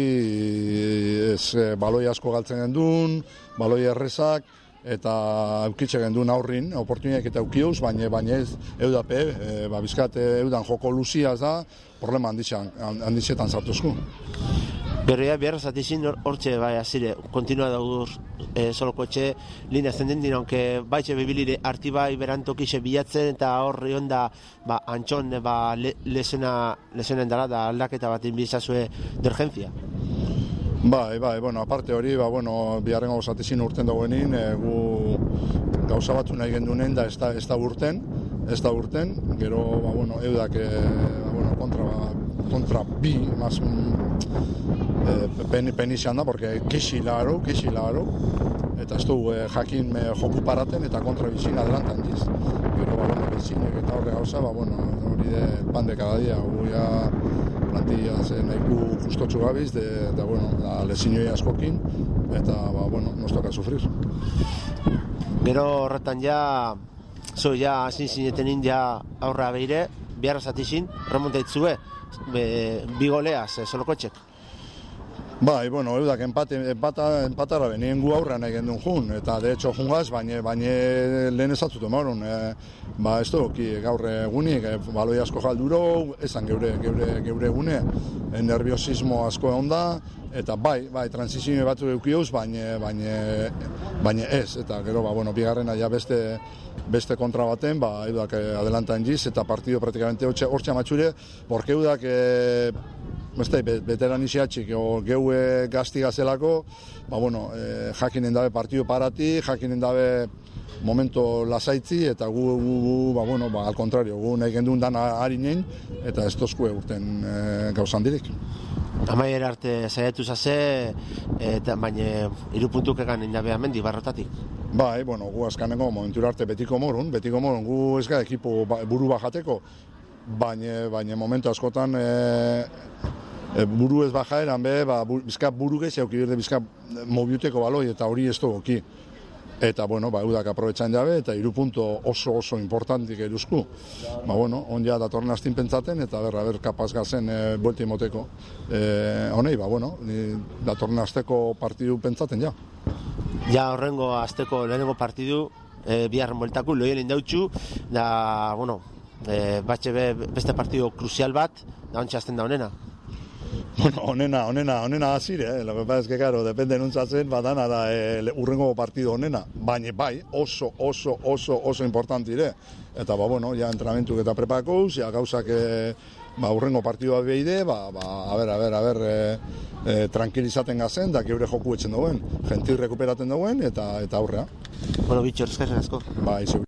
baloi asko galtzen gendun, baloi errezak, eta eukitxe gendun aurrin, oportuniak eta eukiuz, baina ez eudape, bizkat eudan joko luziaz da, problema handitzetan zartuzku. Berria behar zatizin hortxe azire, kontinua daudur Soloketxe linea zendendin, aunque baitxe bebilire Artibai berantokixe bilatzen, eta horri onda antxon lesenen dara, da aldaketa bat inbizazue de urgencia. Bai, aparte hori, biharrengo zatizin urten dagoenin, gu gauza batu nahi gendunen da ez da urten, gero, eudak, kontra bi, mas penizan da, porque kixi laro, eta ez du jakin joku paraten eta kontra bizin adelantan diz. Gero, bizinek eta horre gauza, hori de pan de cada dia, guia plantilla zen nahiko justotxu gabiz, da lesinoi askokin, eta, nos toca sufrir. Gero horretan ja zineten ja aurra behire, biharra zatizin, remontaitzue, bi goleaz, Soloketxek. Bai, eudak empatara benien gu aurrean egin duen jun, eta de hecho jungaz, baina lehen ezatzut emaron. Ez du, gaur egunik, baloi asko jalduro, esan geure egune, nerviosismo asko egon da, eta bai, transizio batu eukiuz, baina ez, eta gero, bigarrena ja beste kontra baten, eudak adelantan jiz, eta partido praktikamente hortxe matxure, porque eudak veteranisiatxik, geue gaztiga zelako, jakinen dabe partidu parati, jakinen dabe momento lasaitzi, eta gu al contrario, gu nahi gendun dan harinen, eta ez tozkue urten gauzan dirik. Amaier arte zaiatu zase, baina 3 puntuk egan indabe amendi barrotatik. Bai, gu azkanengo momentura arte betiko morun, gu ez gara ekipo buru bajateko, baina momentu askotan buru ez bajaeran bizka buru gehiago birde bizka mobiuteko baloi eta hori ez dugu. Eta, eudak aprobetxan jabe, eta 3 punto oso importantik eruzku. On ja datorren astin pentsaten, eta ber kapaz gazen buelti moteko. Honei, datorren asteko partidu pentsaten ja. Ja, horrengo asteko lehenengo partidu, biharren bueltaku, loien indautxu, da, batxe beste partidu kruzial bat, da ontsa azten da honena. Honena azire, lo que pasa es que, claro, depende nuntzatzen, badana da urrengo partido honena, baina bai, oso importante ire. Eta, ja entrenamentuk eta prepakouz, ja gauzak urrengo partidua behide, a ver, tranquilizaten gazen, da geure joku etxen duen, gentil rekuperaten duen, eta aurrea. Bitxor, eskerren asko. Bai, segur.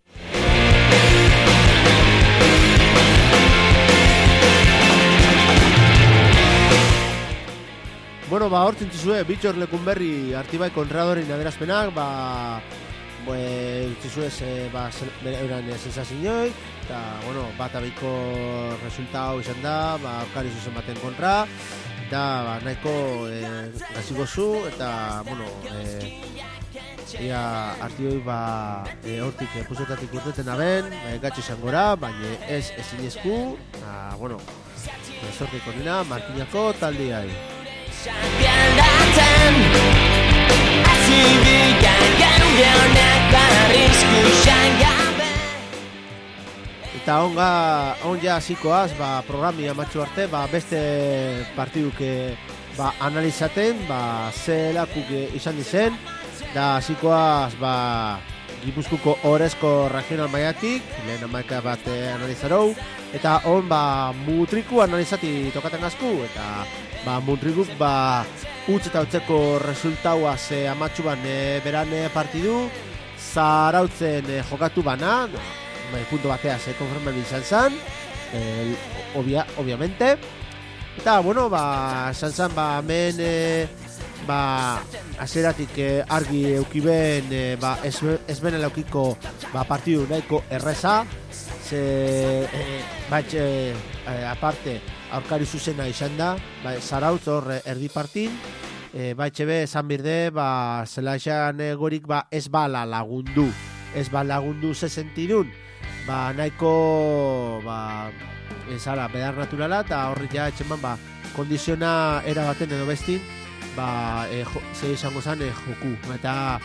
Hortzen txizue, Bitxor Lekunberri Artibai Konradorin aderazpenak, txizue euran sensazioi, eta, bat abiko resultau izan da, aurkari zuzen baten kontra, eta nahiko gaziko zu, eta, hortik pusetatik urteten aben, gatxo izan gora, baina ez ezin esku, sortiko nina, Markinako taldeai. Eta on ja hasikoaz, programi amatxu arte, beste partiduk analizaten, zelakuk izan dizen, da hasikoaz Gipuzkuko Orezko regional maiatik, lehen amaika bat analizarou, eta on Mutriku analizati tokaten gazku, eta Mutrikuk utz eta utzeko resultauaz amatxu beran partidu, zarautzen jokatu bana, punto bateaz konformen izan zan, obviamente, eta izan zan hemen azeratik argi eukiben ez benen laukiko partidu nahiko erreza, aparte aurkari zuzena izan da, zarautz hor erdi partin, baitxebe esan birde, zelaixan gorik ez bala lagundu ze sentidun, nahiko ezala, bedar naturala, eta horrik ja etxeman kondiziona erabaten edo bestin, ze izango zen joku, eta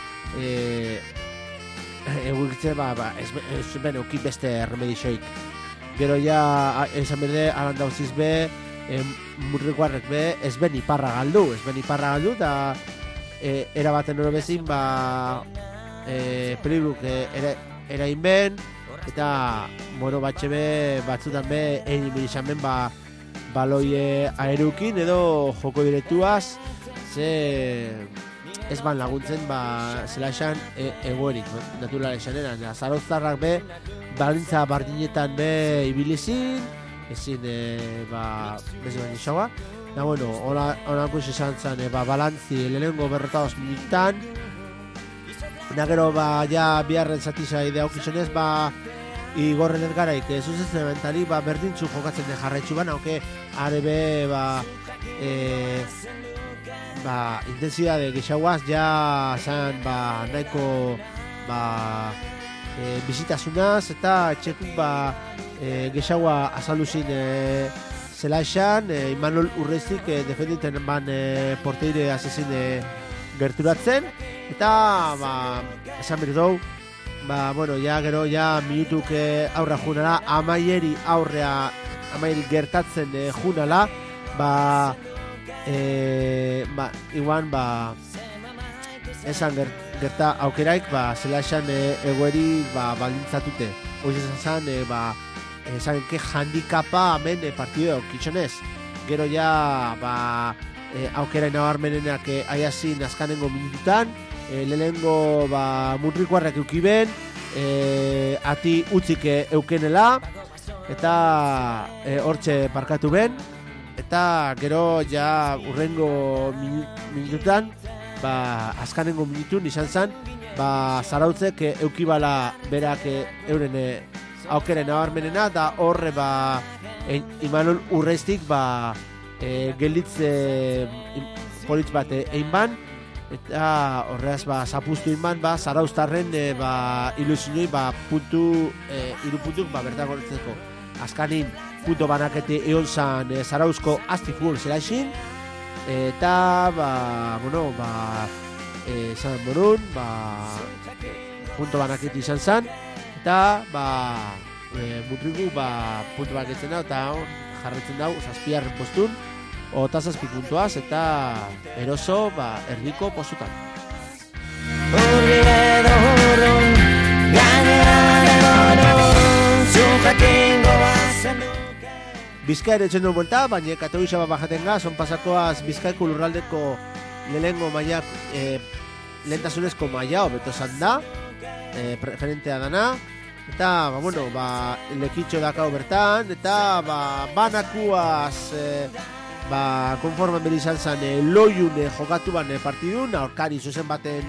egurtze ez ben eukit beste remedixoik. Gero ja esan berde alan dauziz be, Mutrikuarrek be, ez ben iparra galdu, eta erabaten hori bezin peligruk erain ben, eta batxe be, batzutan be, egin izan ben baloi aerukin edo joko direktuaz, ze ez laguntzen zela esan egoerik, naturala esan eran. Zarauztarrak be, balintza bardinetan be ibilizin, ezin bezi bain isaua. Da honako izan zen balantzi lehenengo 45 minutan. Gero ja biharren zatizai daukizonez, Igorren Edgaraik zuzentzen bentari berdintzu jokatzen jarraitzu bana, arebe intensidade gexauaz ja zan nahiko bizitasunaz eta txekuk gexaua azaluzin zela esan, Imanol Urrezik defenditen porteire azizin gerturatzen, eta esan berdou, ja gero minutuk aurra junala, amaieri gertatzen junala, iguan esan gerta aukeraik zela esan egoeri balintzatute. Hoiz esan esan ke handikapa hemen partidu kitxonez. gero ja aukera nabarmenenak aiazin azkanengo minututan, lehenengo munrikuarrak eukiben, ati utzik eukenela, eta hortxe parkatu ben, eta gero ja urrengo minututan, azkanengo minutun izan zen, zarautzek eukibala berak euren aukera nabarmenena, da horre Imanol Urreiztik gelditze politz bat egin ban, eta horreaz zapuztu egin ban, zarauztarren ilusioi iru puntuk bertako horretzeko. Azkanin punto banakete egon zan zarauzko asti futbol zelaixin, eta izan morun, punto banakete izan zan, eta mutriku punto banaketzen dago, eta jarretzen dago zazpiarren postun, eta 7 puntuaz, eta eroso erdiko postutan. Bizkaia eretzen duen buelta, baina Katowice bajaten ga, son pasakoaz Bizkaiko lurraldeko lehenengo mailak, lehentasunezko maila hobeto zan da, preferentea dana, eta, lekitxo dakau bertan, eta, banakuaz, konforman beri izan zen, loiun jokatu ban partidun, aurkari zuzen baten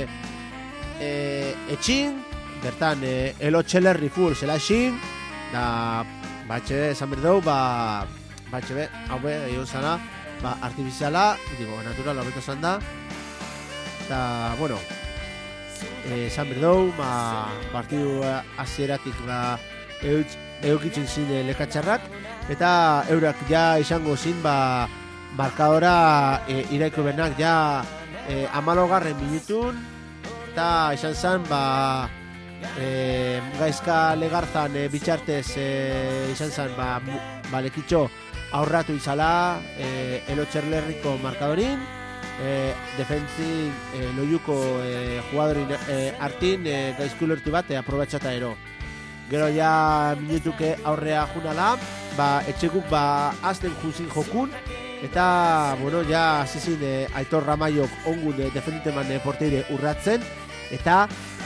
etxin, bertan, elo txelerri futbol zela etxin, da, esan berdau, hau egon zana, artifiziala, natural horretu zan da, eta, esan berdau, partidu hasieratik eukitzen zin lekatxarrak, eta eurak ja izango zin markadora iraiko benak ja 14. minutun, eta izan zen Gaizka Legarzan bitxartez izan zen lekitxo aurratu izala Elo Txerlerriko markadorin, defentzin loiuko jugadorin hartin gaizkulertu bat aprobetxata ero. Gero ja minutuke aurrea junala, etxekuk azten juzin jokun, eta, ja zizin Aitor Ramaiok ongun defenditeman porteire urratzen, eta,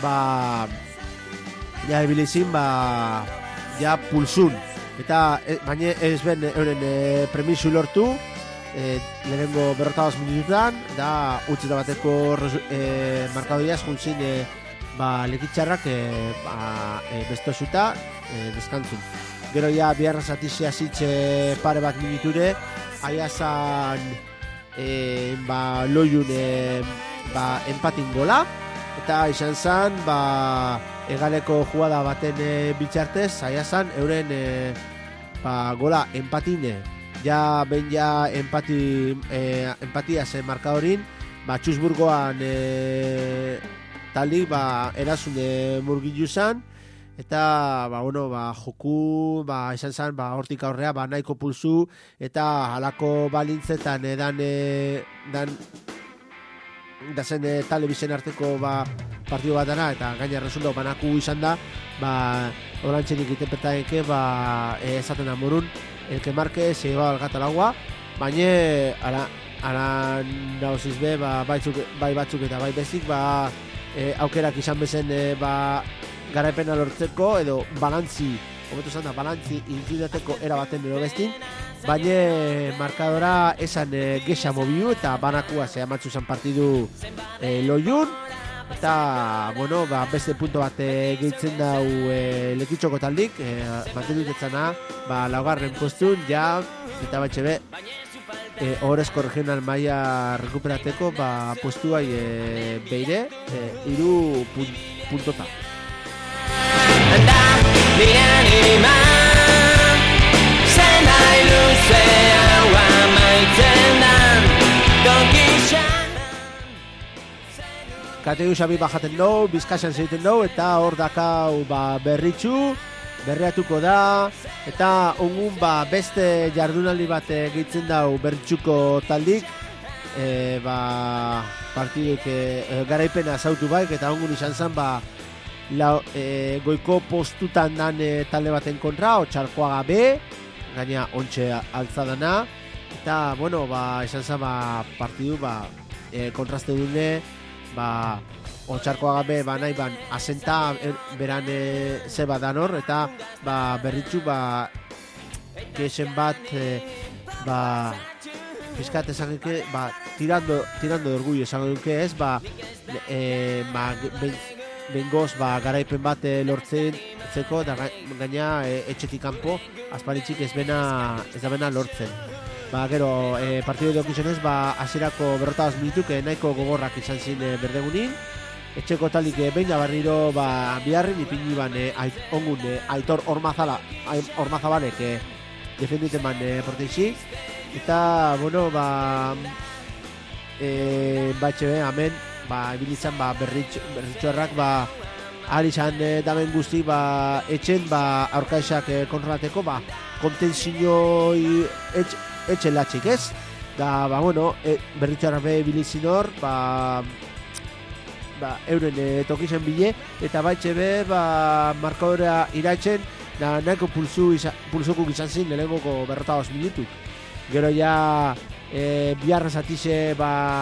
ja ebilizin, ja pulsun. Eta, baina ez ben euren premisu lortu, lehenengo 42 minututan, da utxeta bateko markadoiaz juntzin lekitxarrak bestosuta deskantzun. Gero ja biharra zatizia zitxe pare bat minuture, aiazan loiun empatin gola, eta izan zen egaleko jugada baten bitxartez, aiazan euren gola empatine, ja empatia zen markadorin, Txusburgoan taldi erazun murgilu zan, eta joku izan zen hortik aurrea nahiko pulsu, eta halako balintzetan da zen talde bizen arteko partidu bat dana, eta gaina resultatu banaku izan da, orantxenik interpretaenke esaten da morun, el que marque se lleva al gato al agua, baina aran dauziz be, bai batzuk eta bai bezik, aukerak izan bezen garaipena lortzeko, edo balantzi inklinateko era baten edo bestin, baina markadora esan gexa mobiu, eta banakua amatzu zan partidu loiun, eta, beste punto bat gehitzen dau lekitxoko taldik, mantenutetzana, laugarren postun, ja, eta batxe be, Ohorezko regional maila rekuperateko postuai beire 3 puntota. Kategoria bi bajaten dugu, Bizkaian zeiten dugu, eta hor dakau berriatuko da, eta ongun beste jardunaldi bat gehitzen dau berritxuko taldik, partidek garaipena zautu baik, eta ongun izan zen goiko postutan dan talde baten kontra, Otxarkoaga B, gaina ontxe altzadana, Eta, bueno, esan za, partidu, kontraste dune, Otxarkoa gabe, nahi asenta beran zeba danor, eta berritxu, kesen bat, fiskat esan duke, tirando de orgullo esan duke ez, bengoz, garaipen bat lortzen zeko, eta gaina etxetik kanpo, azparitxik ez da bena lortzen. Gero, partidu edokizionez, hasierako 45 minutuk nahiko gogorrak izan zin berdegunin, etxeko talik behin barriro biharren ipini ongun Aitor Ormazabalek defenduten porteixi, eta, bueno, etxe amen, ibilitzen berritxoarrak, ari izan damen guzti, etxen, aurkaixak kontrolateko, kontenzinoi etxe latxik ez, da, bueno, berritxoarrak ibilitzen hor, euren tokizen bile, eta baitxe markadorea iratzen, da nahiko pulsokuk izan zin lehenengoko 45 minutuk. Gero ja biharra zatize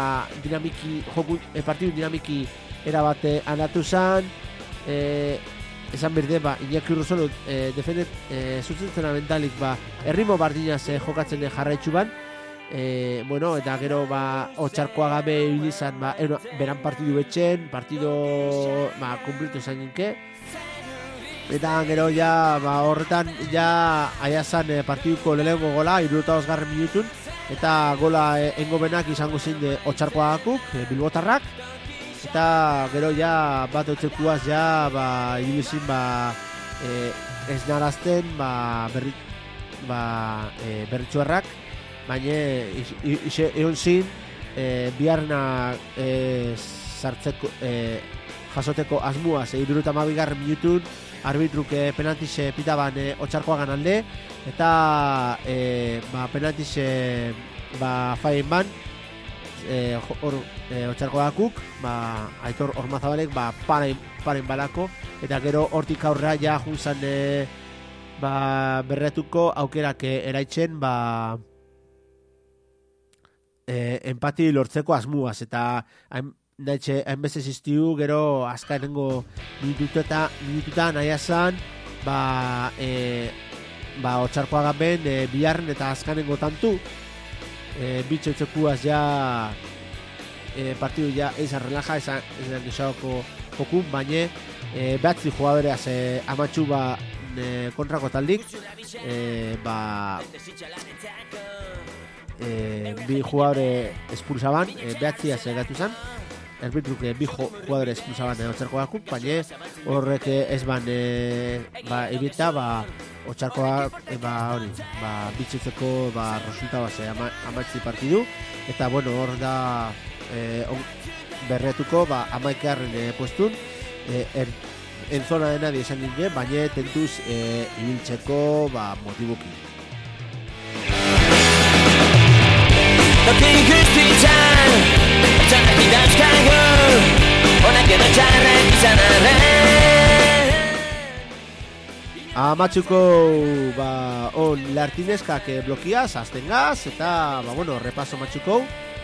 partidu dinamiki erabate anatu zan, esan berde, Iñaki Urruzolo defendet zuzentzena mentalik errimo bardinaz jokatzen jarraitzu ban, bueno, eta gero Otxarkoa gabe ibilizan beran partidu betxen, partido kumplitu zain ninke, eta gero ja horretan ja aiazan partiduko lehenengo gola 75 minutun, eta gola engobenak izango zein Otxarkoa gakuk, bilbotarrak, eta gero ja bat otzekuaz ja ibilizin ez narazten berritxuarrak, baina egon zin biharna sartzeko jasoteko asmuaz 72 minutun arbitruk penaltize pitaban Otxarkoagan alde, eta penaltize faien ban Otxarkoagakuk Aitor Ormazabalek paren balako, eta gero hortik aurra ja juntzan berretuko aukerak eraitzen empati lortzeko asmuaz, eta hainbeste ziztiu gero azkarengo minututan aiazan Otxarkoagan ben biharren eta azkanengo tantu bitxotzekuaz ja partidu ja eizan relaja, eizan gizauko jokun, baina behatzi jugadoreaz amatxu kontrako taldik, bi jugadore espulsaban, behatziaz gatu zen, erbitruk bi jugadore espulsaban Otxarkoagakuk, baina horrek ez ebita Otxarkoa bitxetzeko resulta amatzi partidu, eta bueno, hor da berretuko 11. Puestun, en zona de nadie esan ginen, baina tentuz ibiltzeko motibuki. Toki guztitzan, txarrak idazkago, honak edo txarrak izan arren. Amatxuko Lartineskak blokiaz, azten gaz, eta repaso matxuko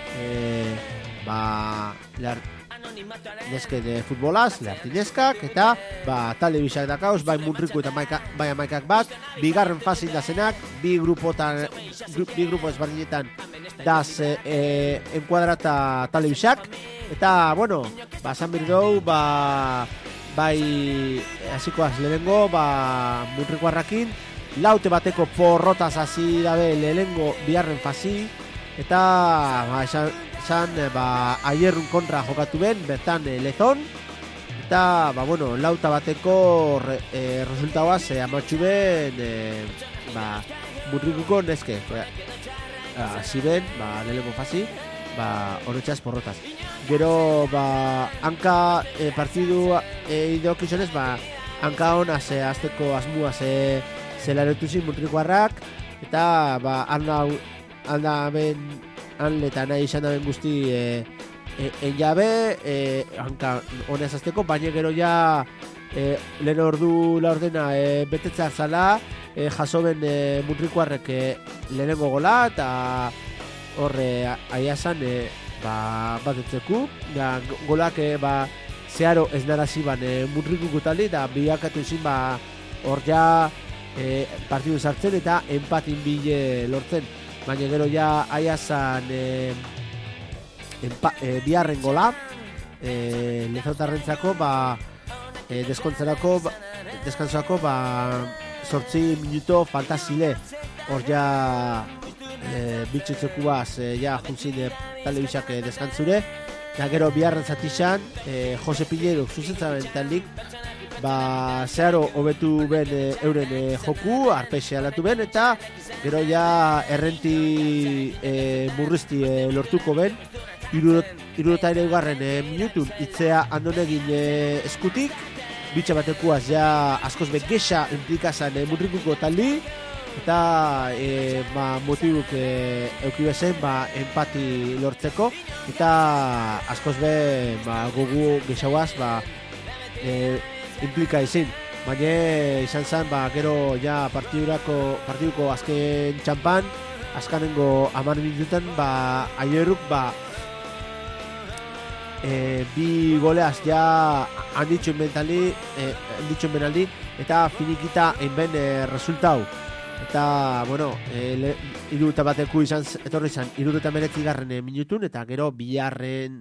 neske de futbolaz, Lartineskak, eta telebisak dakauz, bai Munriku eta bai amaikak bat, bigarren fazin dazenak, bi grupo ezberdinetan daz enkuadrata telebisak, eta, esan birdou, bai hasikoaz lehenengo Munrikuarrakin, laute bateko porrotaz hasi dabe lehenengo biharren fazi, eta aierrun kontra jokatu ben, bertan lezon, eta lauta bateko resultauaz amatxu ben Munrikuko neske hasi ben, lehenengo fazi, horretxaz porrotaz. Gero hanka partidu idokizionez hanka honaz azteko asmuaz zelaretu zin Munrikuarrak, eta alda ben anletan nahi izan da ben guzti enjabe hanka honez azteko, baina gero ja lehen ordu laurdena betetzak zala, jaso ben Mutrikuarrek lehenengo gola, eta horre aiazan bat etzeku, golak zeharo ez narazi ban Mutrikuko talde, eta biakatu izin hor ja partidu sartzen eta empatin bile lortzen, baina gero ja aiazan biharren gola Lezotarrentzako deskantzako 8 minuto falta zile, hor ja bitxutzekuaz ja juntzin talde bisak deskantzure, eta gero biharren zatixan Jose Piñero zuzentzaren taldik zeharo hobetu ben euren joku, arpeixe alatu ben, eta gero ja errenti murrizti lortuko ben, irurota ere ugarren minutun itzea andonegin eskutik, bitxa batekuaz ja askoz begexa implikazan Mutrikuko taldi, eta motibuk eukibezen empati lortzeko, eta askoz be gogu gexauaz implika izin, baina izan zen gero ja partiduko azken txampan, azkanengo 10 minutan aieruk bi goleaz ja handitxuen benaldi, eta finikita einben resultau. Eta, bueno, iruruta bateku etorri izan, 79 minutun, eta gero biharren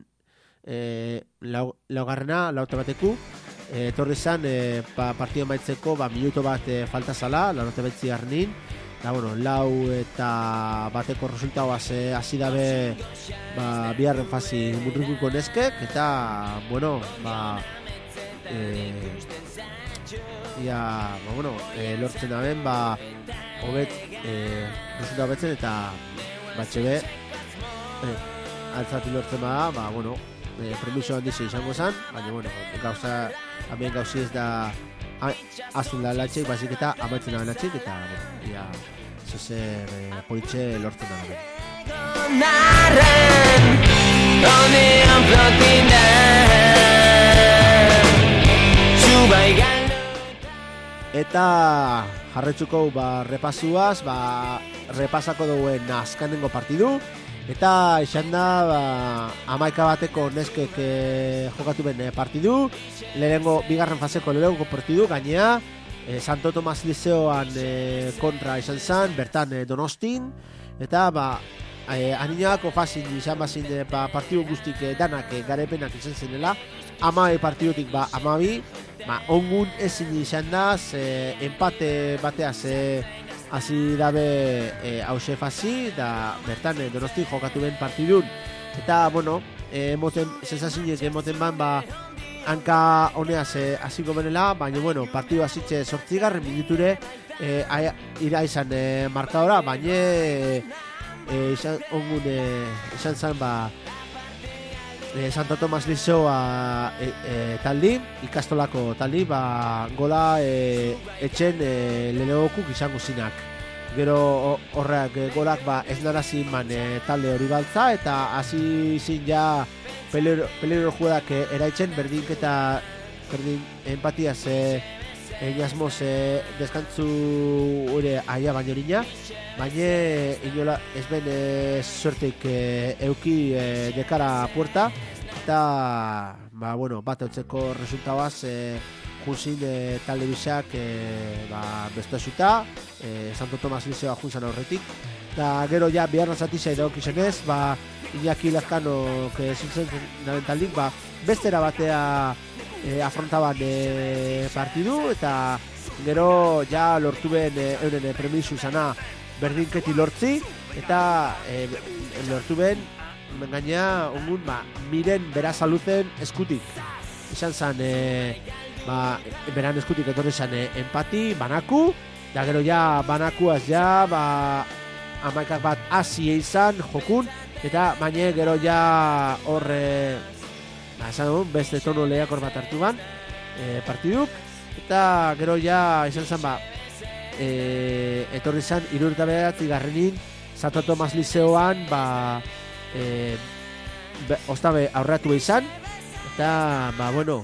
lauta bateku, etorri izan partidon baitzeko minuto bat falta zala, 89 eta, bueno, lau eta bateko resultagoaz hasi dabe biharren fazi Mutrikuko neskek, eta, bueno, lortzen daben, hobet resulta betzen, eta batxebe altzati lortzen premiso handize izango zen, baina, bueno, gauzi ez da azten da latxek, bazik eta amaitzen da latxek, eta, bueno, zozer politxe lortzen da ben. Eta jarretzuko repasuaz, repasako duen azkanengo partidu, eta izan da 11 bateko neskek jokatu ben partidu, bigarren faseko lehenengo partidu, gainea Santo Tomas Liceoan kontra izan zen, bertan Donostin, eta aninoako fazin izan bazin partidu guztik danak garepenak izan zenela, 12 partidutik 12, ongun ezin izan da, empate bateaz hasi dabe hause fazi, da bertan Donostin jokatu ben partidun, eta, bueno, sensazinek emoten hanka honeaz hasiko benela, baina, bueno, partidu hasitxe 8 minuture ira izan markadora, baina izan zen Santo Tomas Liceoa taldi, ikastolako taldi, gola etxen lehenogokuk izango zinak. Gero horreak golak ez narazin talde hori baltza, eta hasi zin ja peligro juedak eraitzen berdin empatiaz inazmoz deskantzu ure aia baino erina, baina inola ez ben suerteik euki dekara puerta, eta bat eutzeko resultabaz junzin talde bisak bestuazuta, Santo Tomas Liceoa junzan horretik, eta gero ja biharna zatisa idauk izenez, Iñaki Lazcano zintzen naben taldik, bestera batea afrontaban partidu, eta gero ja lortu ben euren premisu izana berdinketi lortzi, eta lortu ben gaina ongun miren berazaluten eskutik izan zen beran eskutik etorri zen empati, banaku, da gero ja banakuaz ja amaikak bat hasi izan jokun, eta baina gero ja horre beste tono lehiakor bat hartu ban partiduk, eta gero ja izan zen etorri zen 79 Santo Tomas Liceoan ostabe aurreatu izan, eta bueno,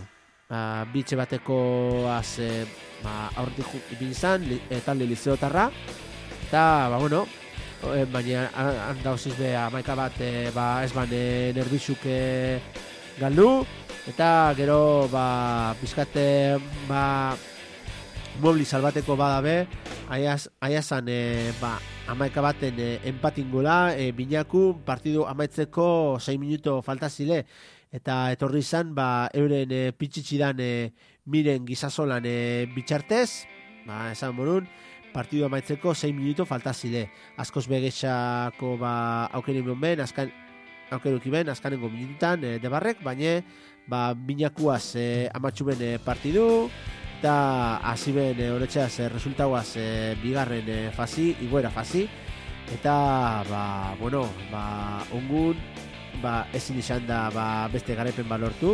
bitxe bateko aurretik ibili izan, talde lizeotarra, eta, bueno, baina handauziz be amaika bat ez bane nerbizuk galdu, eta gero bizkate mobili salbateko badabe, aiazan amaika baten empatingola, binaku partidu amaitzeko 6 minuto faltazile, eta etorri izan euren pitxitxidan miren gizasolan bitxartez, esan morun, partidu amaitzeko 6 minuto faltazile. Askoz begexako aukerin ben, aukeruki ben, azkanengo minutan debarrek, baina binakuaz amatxuben partidu, eta hasi ben horretxeaz resultauaz bigarren fasi, igoera fasi, eta ongun ezin izan da beste garaipen balortu,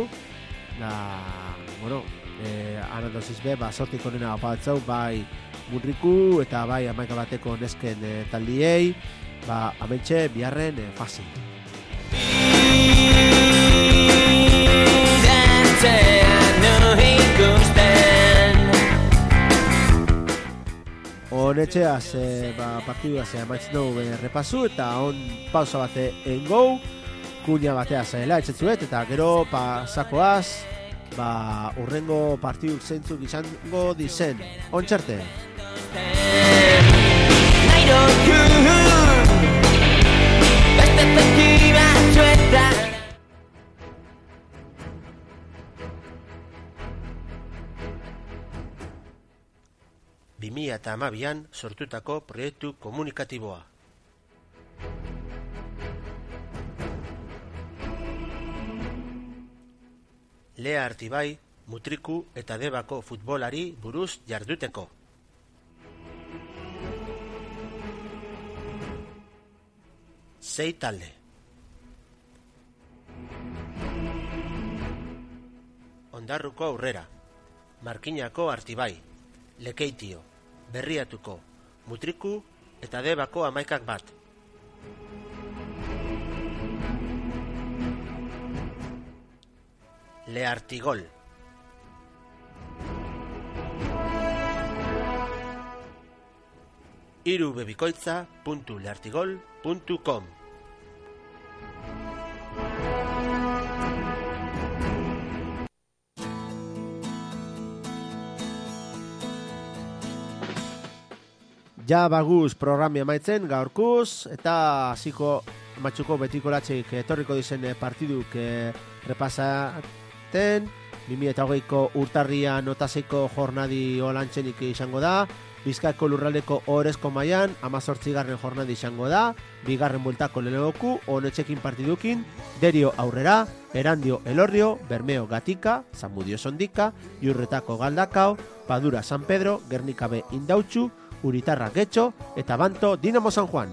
anandoziz be, sortik honena apatzau, bai Murriku eta bai amaika bateko nesken taldiei, amentxe biharren fasi. Honetxeaz partiduaz amaitzen dugu repasu, eta pausa bate engou, kuña batea zaila etxetzuet, eta gero pasakoaz urrengo partiduk zeintzuk izango dizen. Ontxarte! Eta 2012an sortutako proiektu komunikatiboa. Lea Artibai, Mutriku eta Debako futbolari buruz jarduteko. Sei talde. Ondarruko Aurrera, Markinako Artibai, Lekeitio, Berriatuko, Mutriku eta Debako amaikak bat. Leartigol. irubebikoitza.leartigol.com. Ja baguz programia maitzen gaurkuz, eta hasiko matxuko betiko latxeik etorriko dizen partiduk repasaten. 2008ko urtarria notaseiko jornadi olantzenik izango da, Bizkaiko lurraldeko Ohorezko mailan 18. jornadi izango da, bigarren bueltako lehenengoku, honetxekin partidukin, Derio Aurrera, Erandio Elorrio, Bermeo Gatika, Zamudio Sondika, Iurretako Galdakao, Padura San Pedro, Gernika B Indautxu, Uritarra Getxo eta Banto Dinamo San Juan.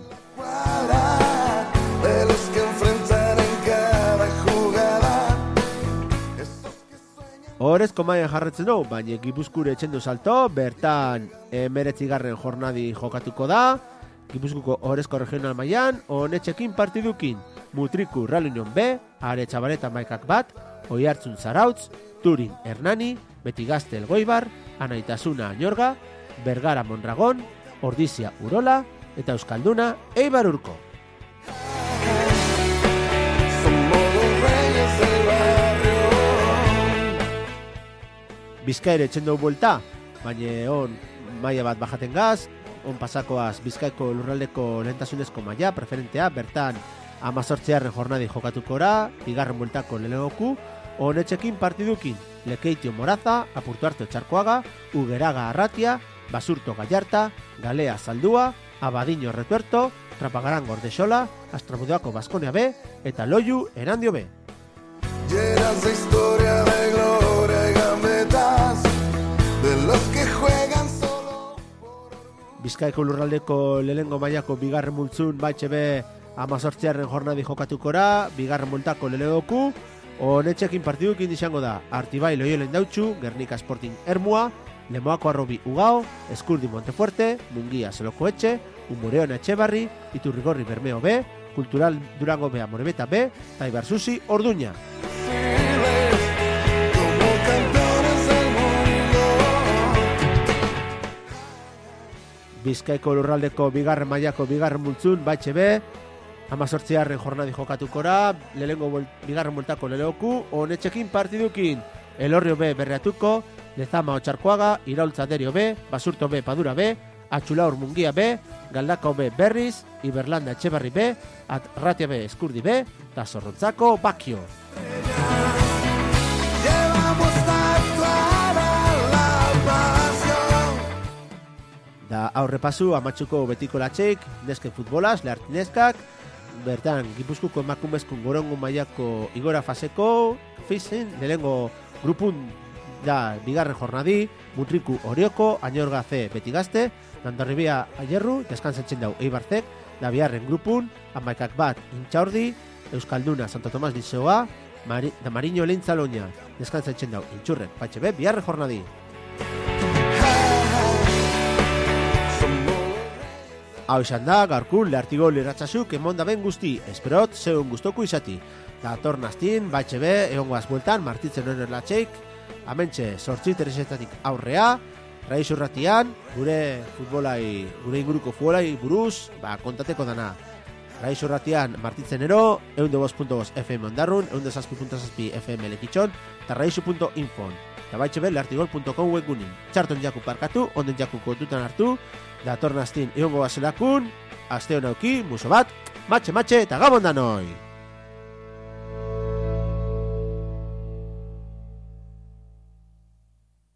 Ohorezko mailan jarretzen dugu, baina Gipuzkure etxendu salto, bertan 19. jornadi jokatuko da, Gipuzkuko Ohorezko regional mailan, honetxekin partidukin, Mutriku Real Union B, Are Txabareta maikak bat, Oiartzun Zarautz, Turin Hernani, Betigazte Elgoibar, Anaitasuna Añorga, Bergara Mondragon, Ordizia Urola eta Euskalduna Eibar Urko. Bizkaire etxendo buelta, baina maila bat bajaten gaz, pasakoaz Bizkaiko lurraldeko lehentasunezko maila, preferentea, bertan 18. jornadi jokatukora, bigarren bueltako lehenengoku, honetxekin partidukin, Lekeitio Moraza, Apurtu Arte Txarkoaga, Ugeraga Arratia, Basurto Gallarta, Galea Zaldua, Abadiño Retuerto, Trapagaran Gordexola, Astramudeako Baskonia B eta Loiu Erandio B. Llenas de historia de gloria y gambetas de los que juegan solo por orgullo. Bizkaiko lurraldeko lehenengo mailako bigarren multzun baitxe be 18. jornadi jokatukora, bigarren multako lehenengoku, honetxekin partidukin izango da Artibai Loiolen Dautxu, Gernika Sporting Ermua, Lemoako Arrobi Ugao, Eskurdi Montefuerte, Mungia Zeloko Etxe, Umureon Etxebarri, Iturrigorri Bermeo B, Kultural Durango B Amorebeta B, eta Ibarzuzi Orduña. Bizkaiko lurraldeko bigarren mailako bigarren multzun, BHB, 18. jornadi jokatukora, bigarren multako leleoku, honetxekin partidukin, Elorrio B berreatuko, Lezama Otxarkoaga, Iraultza Derio B, Basurto B Padura B, Atxulaur Mungia B, Galdakao B Berriz, Iberlanda Etxebarri B, Arratia B Eskurdi B, eta Zorrontzako Bakio. Da aurrepasu amatxuko betiko latxeik, neske futbolaz, lehartineskak, bertan Gipuzkoako emakumezkun gorongo mailako igora faseko, fizen, lehengo grupun da bigarren jornadi, Mutriku Orioko, Añorga C Beti Gazte, Landarribia Aierru, deskansatzen dau Eibarzek, da biharren grupun, Amaikak bat Intxaurdi, Euskalduna Santo Tomas Liseoa, da Mariño Leintzaloña, deskansatzen dau Intxurrek, BHB, biharren jornadi. Hau izan da, gaurkun lehartigo liratzazuk emonda ben guzti, esperot zeun guztoku izati. Da tornaztin, BHB, egongoaz bueltan, martitzen honen latxeik, amentxe, sortzi teresetatik aurrea, Raizurratian, gure futbolai, gure inguruko futbolai buruz, kontateko dana. Raizurratian martitzenero, 102.2 FM ondarrun, 107.7 FM lekitxon, eta raizu.info. Eta BHB lehartigol.com webgunin. Txarton jaku parkatu, onden jaku kontutan hartu, da tornaztin egongo bazelakun, aste honauki, muso bat, matxe, eta gabon danoi!